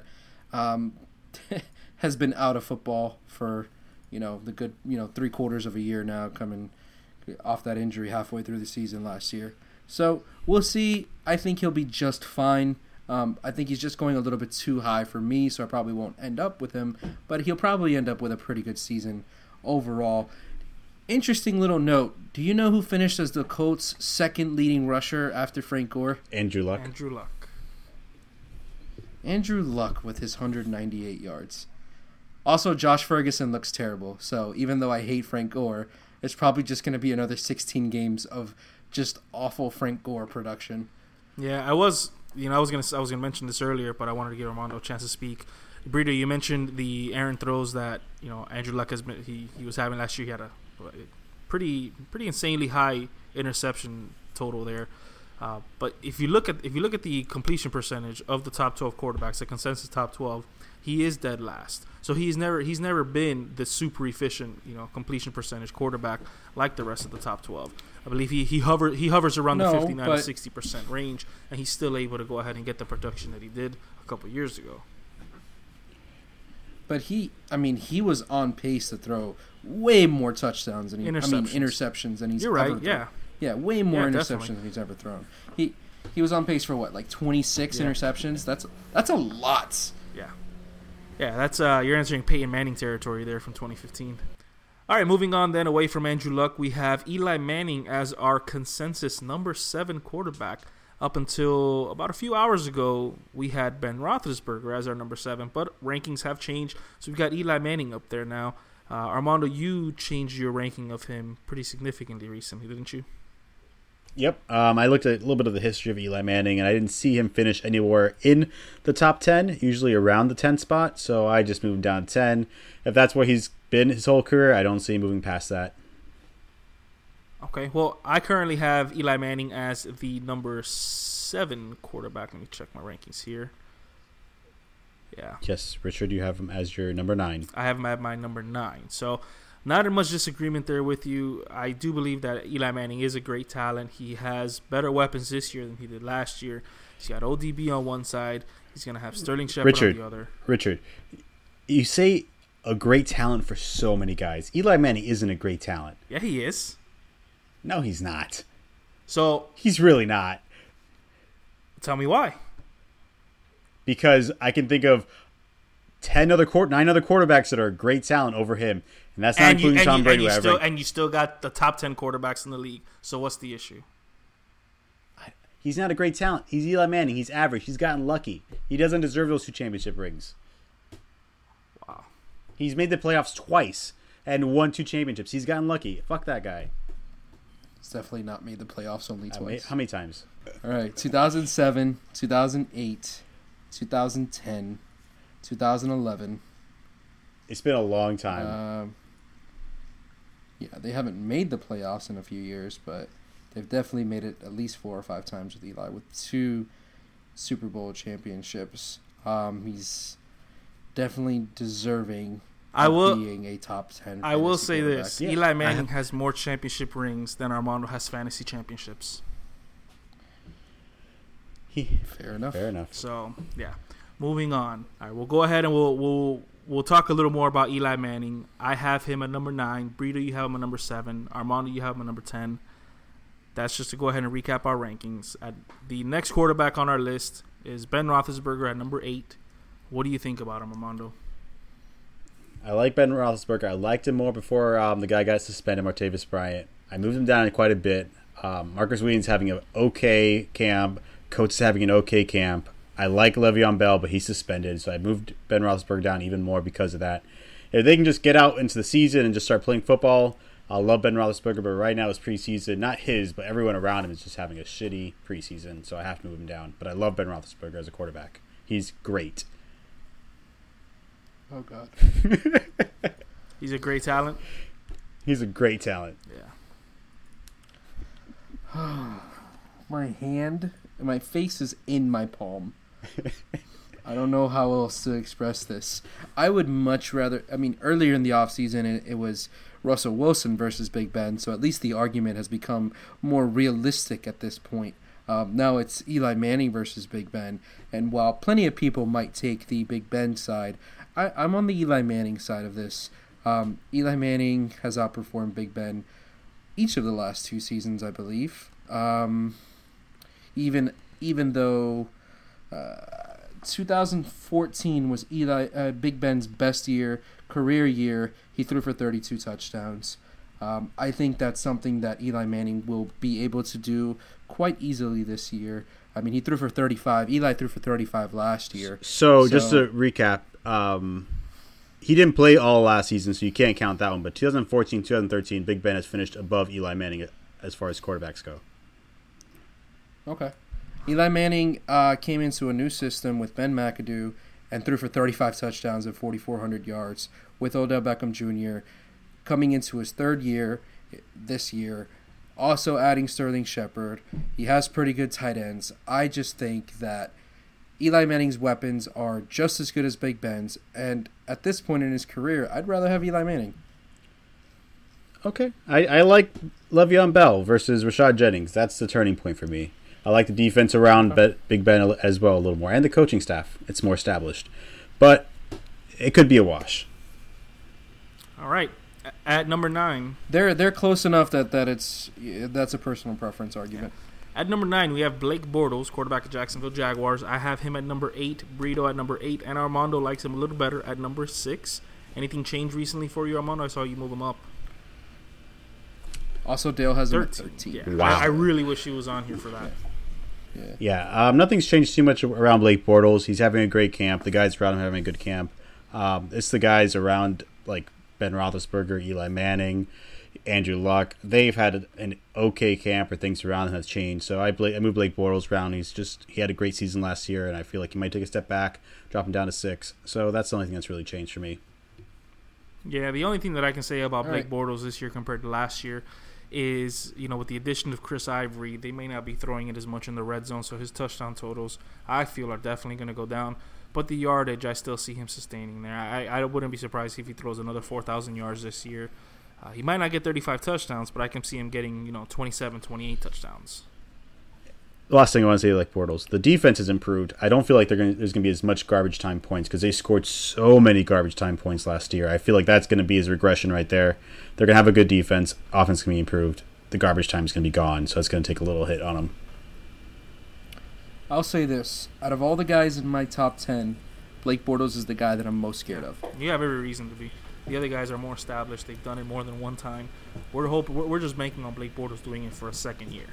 [SPEAKER 3] has been out of football for, the good, 3/4 of a year now, coming off that injury halfway through the season last year. So we'll see. I think he'll be just fine. I think he's just going a little bit too high for me, so I probably won't end up with him, but he'll probably end up with a pretty good season overall. Interesting little note. Do you know who finished as the Colts' second leading rusher after Frank Gore?
[SPEAKER 6] Andrew Luck.
[SPEAKER 3] Andrew Luck with his 198 yards. Also, Josh Ferguson looks terrible. So even though I hate Frank Gore, it's probably just going to be another 16 games of just awful Frank Gore production.
[SPEAKER 7] Yeah, I was gonna mention this earlier, but I wanted to give Armando a chance to speak. Brito, you mentioned the errant throws that Andrew Luck he was having last year. He had a pretty insanely high interception total there. But if you look at the completion percentage of the top 12 quarterbacks, the consensus top 12, he is dead last. So he's never been the super efficient, completion percentage quarterback like the rest of the top 12. I believe he hovers around the 59 to 60% range, and he's still able to go ahead and get the production that he did a couple years ago.
[SPEAKER 3] But he was on pace to throw way more touchdowns than interceptions than he's
[SPEAKER 7] You're right,
[SPEAKER 3] ever thrown. Yeah, way more interceptions than he's ever thrown. He was on pace for 26 interceptions? That's a lot.
[SPEAKER 7] Yeah, that's you're answering Peyton Manning territory there from 2015. All right, moving on then away from Andrew Luck, we have Eli Manning as our consensus number 7 quarterback. Up until about a few hours ago, we had Ben Roethlisberger as our number 7, but rankings have changed, so we've got Eli Manning up there now. Armando, you changed your ranking of him pretty significantly recently, didn't you?
[SPEAKER 6] Yep. I looked at a little bit of the history of Eli Manning, and I didn't see him finish anywhere in the top 10, usually around the 10 spot, so I just moved him down to 10. If that's where he's been his whole career, I don't see him moving past that.
[SPEAKER 7] Okay, well, I currently have Eli Manning as the number 7 quarterback. Let me check my rankings here. Yeah.
[SPEAKER 6] Yes, Richard, you have him as your number 9.
[SPEAKER 7] I have him at my number 9. So not much disagreement there with you. I do believe that Eli Manning is a great talent. He has better weapons this year than he did last year. He's got ODB on one side. He's going to have Sterling Shepard on the other.
[SPEAKER 6] Richard, you say a great talent for so many guys. Eli Manning isn't a great talent.
[SPEAKER 7] Yeah, he is.
[SPEAKER 6] No, he's not.
[SPEAKER 7] So
[SPEAKER 6] he's really not.
[SPEAKER 7] Tell me why.
[SPEAKER 6] Because I can think of 9 other quarterbacks that are great talent over him, and that's not including Tom Brady.
[SPEAKER 7] And you still got the top 10 quarterbacks in the league. So what's the issue?
[SPEAKER 6] He's not a great talent. He's Eli Manning. He's average. He's gotten lucky. He doesn't deserve those 2 championship rings.
[SPEAKER 7] Wow.
[SPEAKER 6] He's made the playoffs twice and won 2 championships. He's gotten lucky. Fuck that guy.
[SPEAKER 3] He's definitely not made the playoffs, only twice.
[SPEAKER 6] How many times?
[SPEAKER 3] All right, 2007, 2008, 2010, 2011.
[SPEAKER 6] It's been a long time.
[SPEAKER 3] Yeah, they haven't made the playoffs in a few years, but they've definitely made it at least 4 or 5 times with Eli, with 2 Super Bowl championships. He's definitely deserving of being a top 10.
[SPEAKER 7] I will say this. Yeah, Eli Manning has more championship rings than Armando has fantasy championships.
[SPEAKER 3] Fair enough.
[SPEAKER 7] So, yeah. Moving on. All right, we'll go ahead and we'll talk a little more about Eli Manning. I have him at number 9. Brito, you have him at number 7. Armando, you have him at number 10. That's just to go ahead and recap our rankings. The next quarterback on our list is Ben Roethlisberger at number 8. What do you think about him, Armando?
[SPEAKER 6] I like Ben Roethlisberger. I liked him more before the guy got suspended, Martavis Bryant. I moved him down quite a bit. Marcus Williams having an okay camp. Coach is having an okay camp. I like Le'Veon Bell, but he's suspended, so I moved Ben Roethlisberger down even more because of that. If they can just get out into the season and just start playing football, I'll love Ben Roethlisberger, but right now it's preseason. Not his, but everyone around him is just having a shitty preseason, so I have to move him down. But I love Ben Roethlisberger as a quarterback. He's great.
[SPEAKER 3] Oh, God.
[SPEAKER 7] He's a great talent?
[SPEAKER 6] He's a great talent.
[SPEAKER 7] Yeah.
[SPEAKER 3] My face is in my palm. I don't know how else to express this. I would much rather... earlier in the offseason, it was Russell Wilson versus Big Ben, so at least the argument has become more realistic at this point. Now it's Eli Manning versus Big Ben, and while plenty of people might take the Big Ben side, I'm on the Eli Manning side of this. Eli Manning has outperformed Big Ben each of the last 2 seasons, I believe. Even though 2014 was Big Ben's best career year, he threw for 32 touchdowns. I think that's something that Eli Manning will be able to do quite easily this year. He threw for 35. Eli threw for 35 last year.
[SPEAKER 6] So just to recap, he didn't play all last season, so you can't count that one. But 2014, 2013, Big Ben has finished above Eli Manning as far as quarterbacks go.
[SPEAKER 3] Okay. Eli Manning came into a new system with Ben McAdoo and threw for 35 touchdowns and 4,400 yards with Odell Beckham Jr. coming into his 3rd year this year, also adding Sterling Shepard. He has pretty good tight ends. I just think that Eli Manning's weapons are just as good as Big Ben's, and at this point in his career, I'd rather have Eli Manning.
[SPEAKER 6] Okay. I like Le'Veon Bell versus Rashad Jennings. That's the turning point for me. I like the defense around Big Ben as well a little more, and the coaching staff. It's more established. But it could be a wash.
[SPEAKER 7] All right. At number 9.
[SPEAKER 3] They're close enough that's a personal preference argument.
[SPEAKER 7] At number 9, we have Blake Bortles, quarterback of Jacksonville Jaguars. I have him at number 8, Brito at number 8, and Armando likes him a little better at number 6. Anything changed recently for you, Armando? I saw you move him up.
[SPEAKER 3] Also, Dale has him at 13.
[SPEAKER 7] Yeah.
[SPEAKER 6] Wow.
[SPEAKER 7] I really wish he was on here for that.
[SPEAKER 6] Yeah, nothing's changed too much around Blake Bortles. He's having a great camp. The guys around him are having a good camp. It's the guys around, like Ben Roethlisberger, Eli Manning, Andrew Luck. They've had an okay camp, or things around him has changed. So I moved Blake Bortles around. He had a great season last year, and I feel like he might take a step back, drop him down to 6. So that's the only thing that's really changed for me.
[SPEAKER 7] Yeah, the only thing that I can say about Blake Bortles this year compared to last year is, with the addition of Chris Ivory, they may not be throwing it as much in the red zone, so his touchdown totals, I feel, are definitely going to go down. But the yardage, I still see him sustaining there. I wouldn't be surprised if he throws another 4,000 yards this year. He might not get 35 touchdowns, but I can see him getting, 27, 28 touchdowns.
[SPEAKER 6] The last thing I want to say, like Bortles, the defense has improved. I don't feel like there's going to be as much garbage time points because they scored so many garbage time points last year. I feel like that's going to be his regression right there. They're going to have a good defense. Offense is going to be improved. The garbage time is going to be gone, so it's going to take a little hit on them.
[SPEAKER 3] I'll say this. Out of all the guys in my top 10, Blake Bortles is the guy that I'm most scared of.
[SPEAKER 7] You have every reason to be. The other guys are more established. They've done it more than one time. We're just banking on Blake Bortles doing it for a second year.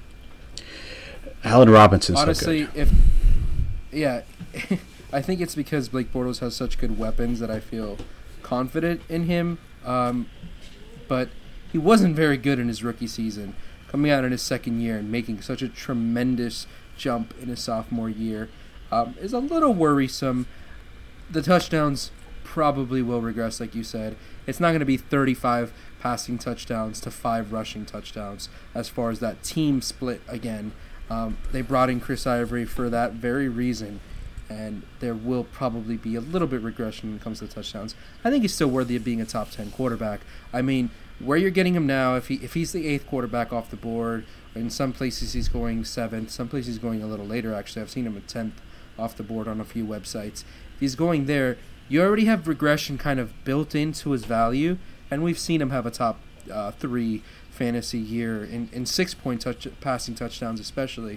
[SPEAKER 6] Allen Robinson's
[SPEAKER 3] honestly,
[SPEAKER 6] so good.
[SPEAKER 3] I think it's because Blake Bortles has such good weapons that I feel confident in him. But he wasn't very good in his rookie season. Coming out in his second year and making such a tremendous jump in his sophomore year is a little worrisome. The touchdowns probably will regress, like you said. It's not going to be 35 passing touchdowns to 5 rushing touchdowns as far as that team split again. They brought in Chris Ivory for that very reason, and there will probably be a little bit regression when it comes to touchdowns. I think he's still worthy of being a top 10 quarterback. I mean, where you're getting him now, if he's the 8th quarterback off the board, in some places he's going 7th, some places he's going a little later, actually. I've seen him at 10th off the board on a few websites. If he's going there, you already have regression kind of built into his value, and we've seen him have a top 3 fantasy year in 6-point passing touchdowns especially.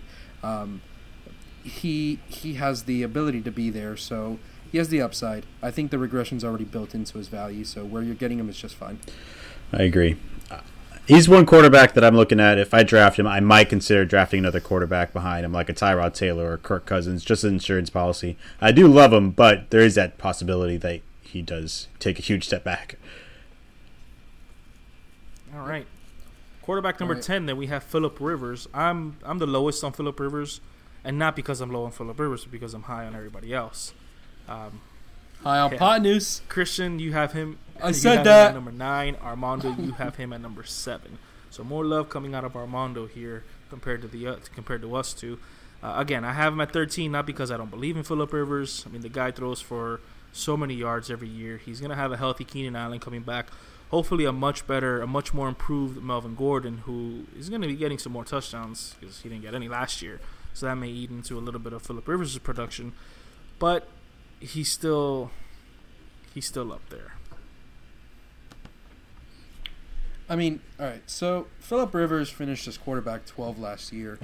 [SPEAKER 3] He has the ability to be there, so he has the upside. I think the regression's already built into his value, so where you're getting him is just fine.
[SPEAKER 6] I agree. He's one quarterback that I'm looking at. If I draft him, I might consider drafting another quarterback behind him, like a Tyrod Taylor or Kirk Cousins, just an insurance policy. I do love him, but there is that possibility that he does take a huge step back.
[SPEAKER 7] All right. Quarterback number 10, then we have Phillip Rivers. I'm the lowest on Phillip Rivers, and not because I'm low on Phillip Rivers, but because I'm high on everybody else.
[SPEAKER 3] High on partners.
[SPEAKER 7] Christian, you have him.
[SPEAKER 3] I said that.
[SPEAKER 7] At number 9. Armando, you have him at number 7. So more love coming out of Armando here compared to us two. Again, I have him at 13, not because I don't believe in Phillip Rivers. I mean, the guy throws for so many yards every year. He's gonna have a healthy Keenan Allen coming back. Hopefully, a much more improved Melvin Gordon, who is going to be getting some more touchdowns because he didn't get any last year. So that may eat into a little bit of Phillip Rivers' production, but he's still up there.
[SPEAKER 3] I mean, all right. So Phillip Rivers finished as quarterback 12 last year.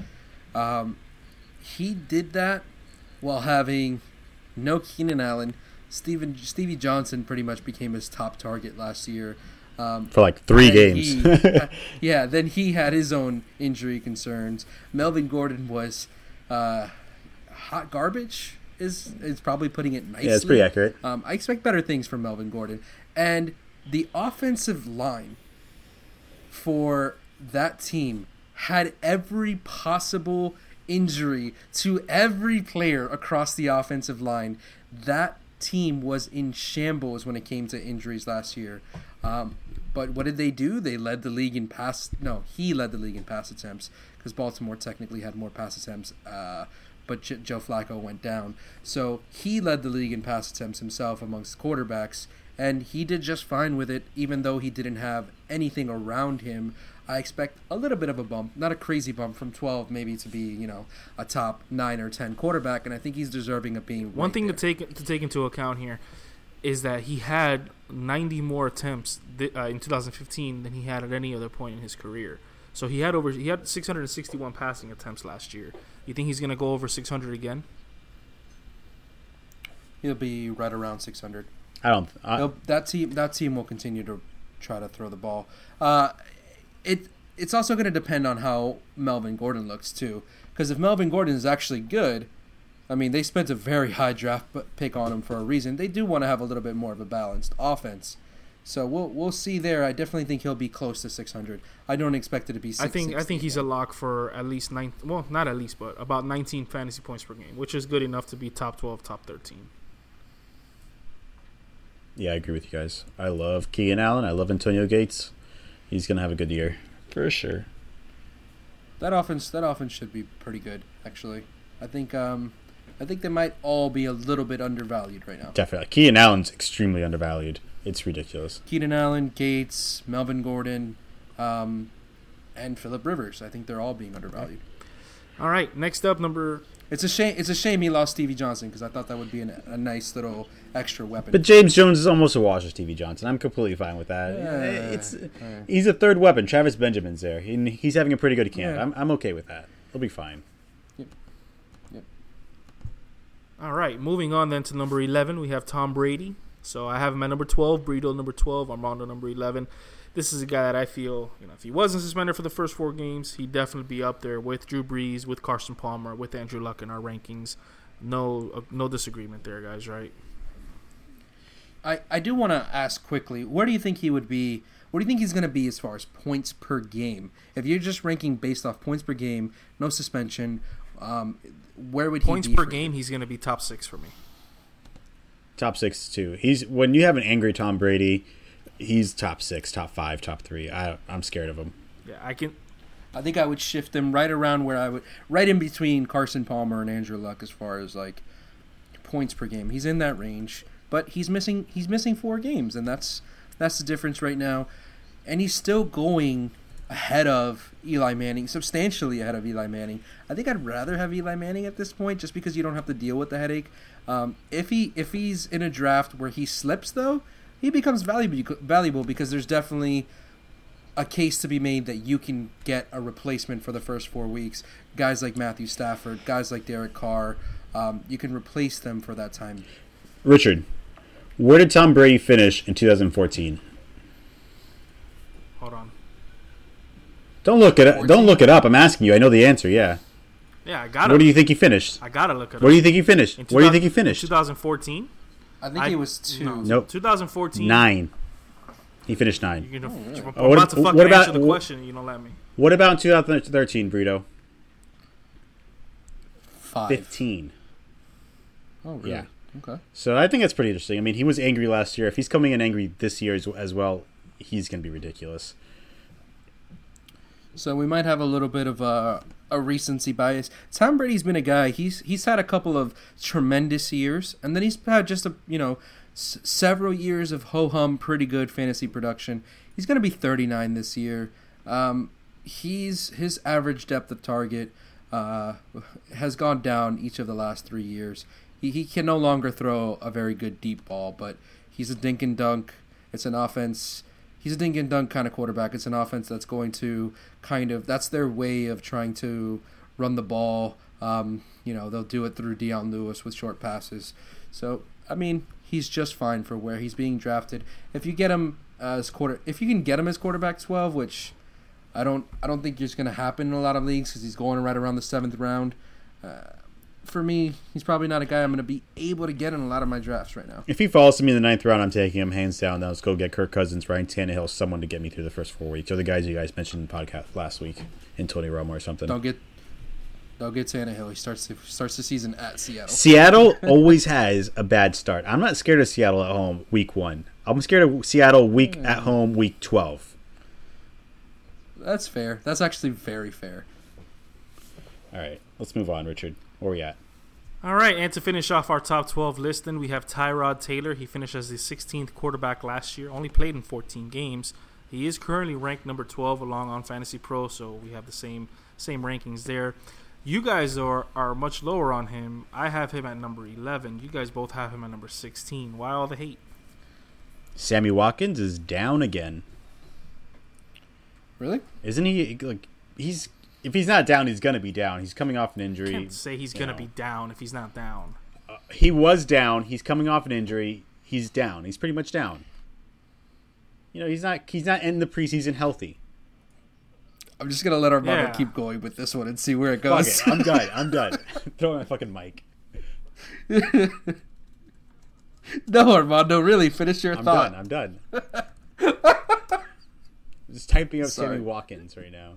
[SPEAKER 3] He did that while having no Keenan Allen. Stevie Johnson pretty much became his top target last year.
[SPEAKER 6] For like 3 games.
[SPEAKER 3] Then he had his own injury concerns. Melvin Gordon was hot garbage, is probably putting it nicely.
[SPEAKER 6] Yeah, it's pretty accurate.
[SPEAKER 3] I expect better things from Melvin Gordon. And the offensive line for that team had every possible injury to every player across the offensive line. That team was in shambles when it came to injuries last year. But what did they do? They led the league in pass. No, he led the league in pass attempts because Baltimore technically had more pass attempts. but Joe Flacco went down. So he led the league in pass attempts himself amongst quarterbacks, and he did just fine with it, even though he didn't have anything around him. I expect a little bit of a bump, not a crazy bump, from 12 maybe to be, a top 9 or 10 quarterback, and I think he's deserving of being
[SPEAKER 7] One thing
[SPEAKER 3] there.
[SPEAKER 7] to take into account here is that he had 90 more attempts in 2015 than he had at any other point in his career. So he had 661 passing attempts last year. You think he's going to go over 600 again?
[SPEAKER 3] He'll be right around 600. That team will continue to try to throw the ball. It's also going to depend on how Melvin Gordon looks too, because if Melvin Gordon is actually good, I mean, they spent a very high draft pick on him for a reason. They do want to have a little bit more of a balanced offense, so we'll see there. I definitely think he'll be close to 600. I don't expect it to be 660.
[SPEAKER 7] I think he's a lock for at least not at least, but about 19 fantasy points per game, which is good enough to be top 12, top 13.
[SPEAKER 6] Yeah, I agree with you guys. I love Keenan Allen. I love Antonio Gates. He's going to have a good year for sure.
[SPEAKER 3] That offense should be pretty good, actually. I think they might all be a little bit undervalued right now.
[SPEAKER 6] Definitely. Keenan Allen's extremely undervalued. It's ridiculous.
[SPEAKER 3] Keenan Allen, Gates, Melvin Gordon, and Phillip Rivers. I think they're all being undervalued.
[SPEAKER 7] All right, next up,
[SPEAKER 3] It's a shame he lost Stevie Johnson, because I thought that would be a nice little extra weapon.
[SPEAKER 6] But James Jones is almost a wash of Stevie Johnson. I'm completely fine with that. He's a third weapon. Travis Benjamin's there. He's having a pretty good camp.
[SPEAKER 3] Yeah.
[SPEAKER 6] I'm okay with that. He'll be fine.
[SPEAKER 3] Yep.
[SPEAKER 7] All right, moving on then to number 11, we have Tom Brady. So I have him at number 12, Breida number 12, Armando number 11. This is a guy that I feel, if he wasn't suspended for the first 4 games, he'd definitely be up there with Drew Brees, with Carson Palmer, with Andrew Luck in our rankings. No disagreement there, guys, right?
[SPEAKER 3] I do want to ask quickly, where do you think he would be? What do you think he's going to be as far as points per game? If you're just ranking based off points per game, no suspension, where would he be?
[SPEAKER 7] Points per game, he's going to be top 6 for me.
[SPEAKER 6] Top 6 too. When you have an angry Tom Brady, he's top 6, top 5, top 3. I'm scared of him.
[SPEAKER 7] Yeah,
[SPEAKER 3] I think I would shift him right around right in between Carson Palmer and Andrew Luck as far as like points per game. He's in that range, but he's missing 4 games, and that's the difference right now. And he's still going ahead of Eli Manning, substantially ahead of Eli Manning. I think I'd rather have Eli Manning at this point, just because you don't have to deal with the headache. If he's in a draft where he slips, though, he becomes valuable because there's definitely a case to be made that you can get a replacement for the first 4 weeks. Guys like Matthew Stafford, guys like Derek Carr, you can replace them for that time.
[SPEAKER 6] Richard, where did Tom Brady finish in 2014?
[SPEAKER 7] Hold on.
[SPEAKER 6] Don't look it up. I'm asking you. I know the answer. Yeah.
[SPEAKER 7] Yeah, I got it.
[SPEAKER 6] Where do you think he finished?
[SPEAKER 7] I got to look it up.
[SPEAKER 6] Where do you think he finished? Where do you think he finished?
[SPEAKER 7] 2014?
[SPEAKER 3] I think he was 2.
[SPEAKER 6] Nope.
[SPEAKER 7] 2014.
[SPEAKER 6] 9. He finished 9.
[SPEAKER 7] I'm
[SPEAKER 6] Oh,
[SPEAKER 7] about to fucking answer the question, you don't let me.
[SPEAKER 6] What about in 2013, Brito?
[SPEAKER 3] 5.
[SPEAKER 6] 15.
[SPEAKER 3] Oh, really?
[SPEAKER 6] Yeah.
[SPEAKER 3] Okay.
[SPEAKER 6] So I think that's pretty interesting. I mean, he was angry last year. If he's coming in angry this year as well, he's going to be ridiculous.
[SPEAKER 3] So we might have a little bit of a recency bias. Tom Brady's been a guy. He's had a couple of tremendous years, and then he's had just several years of ho-hum, pretty good fantasy production. He's going to be 39 this year. His average depth of target has gone down each of the last 3 years. He can no longer throw a very good deep ball, but he's a dink and dunk. It's an offense. He's a dink and dunk kind of quarterback. It's an offense that's going to that's their way of trying to run the ball. They'll do it through Deion Lewis with short passes. So, I mean, he's just fine for where he's being drafted. If you get him if you can get him as quarterback 12, which I don't think is going to happen in a lot of leagues because he's going right around the 7th round. For me, he's probably not a guy I'm going to be able to get in a lot of my drafts right now.
[SPEAKER 6] If he falls to me in the 9th round, I'm taking him hands down. Now let's go get Kirk Cousins, Ryan Tannehill, someone to get me through the first 4 weeks, or the guys you guys mentioned in the podcast last week, and Tony Romo or something.
[SPEAKER 3] Don't get Tannehill. He starts the season at Seattle.
[SPEAKER 6] Seattle always has a bad start. I'm not scared of Seattle at home week 1. I'm scared of Seattle at home week 12.
[SPEAKER 3] That's fair. That's actually very fair.
[SPEAKER 6] All right, let's move on, Richard. Where we at?
[SPEAKER 7] All right, and to finish off our top 12 list, then we have Tyrod Taylor. He finished as the 16th quarterback last year, only played in 14 games. He is currently ranked number 12 along on Fantasy Pro, so we have the same rankings there. You guys are much lower on him. I have him at number 11. You guys both have him at number 16. Why all the hate?
[SPEAKER 6] Sammy Watkins is down again.
[SPEAKER 3] Really?
[SPEAKER 6] Isn't he? Like, if he's not down, he's gonna be down. He's coming off an injury.
[SPEAKER 7] Can't say he's gonna be down if he's not down.
[SPEAKER 6] He was down. He's coming off an injury. He's down. He's pretty much down. He's not in the preseason healthy.
[SPEAKER 3] I'm just gonna let Armando keep going with this one and see where it goes.
[SPEAKER 6] Fuck it. I'm done. Throw my fucking mic.
[SPEAKER 3] No, Armando, really, finish your thought.
[SPEAKER 6] I'm done. I'm just typing up
[SPEAKER 3] Sorry.
[SPEAKER 6] Sammy Watkins right now.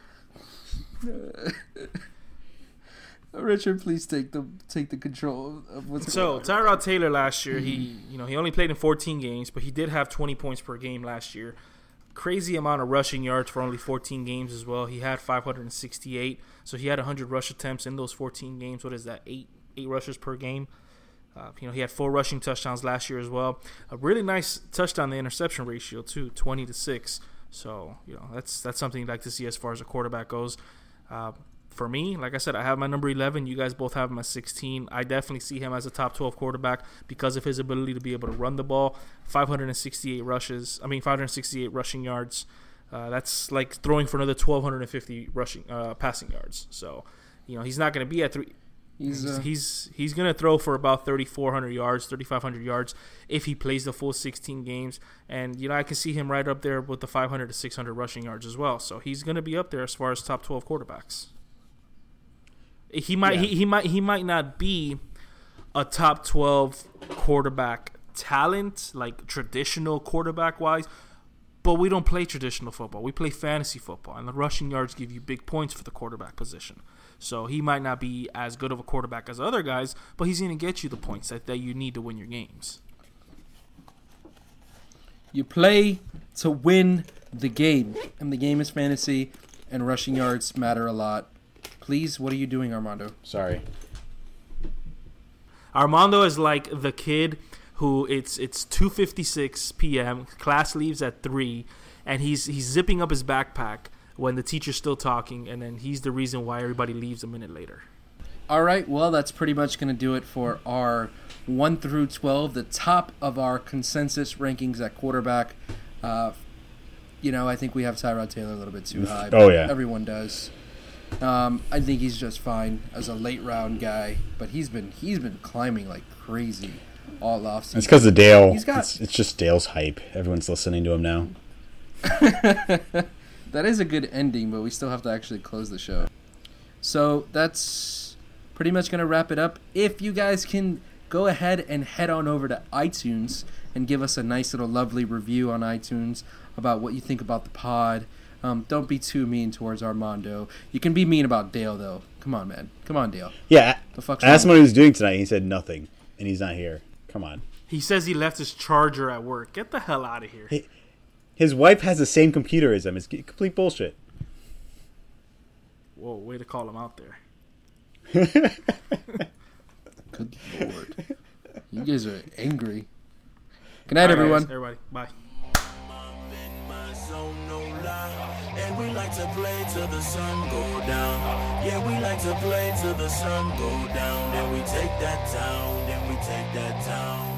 [SPEAKER 3] Richard, please take the control of what's
[SPEAKER 7] So
[SPEAKER 3] going on.
[SPEAKER 7] Tyrod Taylor last year, he only played in 14 games, but he did have 20 points per game last year. Crazy amount of rushing yards for only 14 games as well. He had 568, so he had 100 rush attempts in those 14 games. What is that? Eight rushes per game. He had 4 rushing touchdowns last year as well. A really nice touchdown to interception ratio too, 20-6. So that's something you'd like to see as far as a quarterback goes. For me, like I said, I have my number 11. You guys both have him at 16. I definitely see him as a top 12 quarterback because of his ability to be able to run the ball. 568 rushing yards. That's like throwing for another 1,250 passing yards. So, he's not going to be at 3. He's going to throw for about 3,400 yards, 3,500 yards if he plays the full 16 games. And, I can see him right up there with the 500 to 600 rushing yards as well. So he's going to be up there as far as top 12 quarterbacks. He might not be a top 12 quarterback talent, like traditional quarterback wise, but we don't play traditional football. We play fantasy football, and the rushing yards give you big points for the quarterback position. So he might not be as good of a quarterback as other guys, but he's going to get you the points that you need to win your games.
[SPEAKER 3] You play to win the game, and the game is fantasy, and rushing yards matter a lot. Please, what are you doing, Armando?
[SPEAKER 6] Sorry.
[SPEAKER 7] Armando is like the kid who it's 2:56 p.m. Class leaves at 3, and he's zipping up his backpack when the teacher's still talking, and then he's the reason why everybody leaves a minute later.
[SPEAKER 3] All right, well, that's pretty much going to do it for our 1 through 12, the top of our consensus rankings at quarterback. I think we have Tyrod Taylor a little bit too high.
[SPEAKER 6] Oh, yeah.
[SPEAKER 3] Everyone does. I think he's just fine as a late round guy, but he's been climbing like crazy all offseason.
[SPEAKER 6] It's because of Dale.
[SPEAKER 3] It's
[SPEAKER 6] just Dale's hype. Everyone's listening to him now.
[SPEAKER 3] That is a good ending, but we still have to actually close the show. So that's pretty much going to wrap it up. If you guys can go ahead and head on over to iTunes and give us a nice little lovely review on iTunes about what you think about the pod. Don't be too mean towards Armando. You can be mean about Dale, though. Come on, man. Come on, Dale.
[SPEAKER 6] Yeah,
[SPEAKER 3] The fuck's
[SPEAKER 6] I asked him
[SPEAKER 3] wrong?
[SPEAKER 6] what he was doing tonight. He said nothing, and he's not here. Come on.
[SPEAKER 7] He says he left his charger at work. Get the hell out of here.
[SPEAKER 6] His wife has the same computer as him. It's complete bullshit.
[SPEAKER 7] Whoa, way to call him out there.
[SPEAKER 3] Good Lord. You guys are angry. Good night,
[SPEAKER 7] All right,
[SPEAKER 3] everyone.
[SPEAKER 7] guys, everybody, bye.
[SPEAKER 2] I'm in my zone, no lie. And we like to play till the sun go down. Yeah, we like to play till the sun go down. Then we take that town, then we take that town.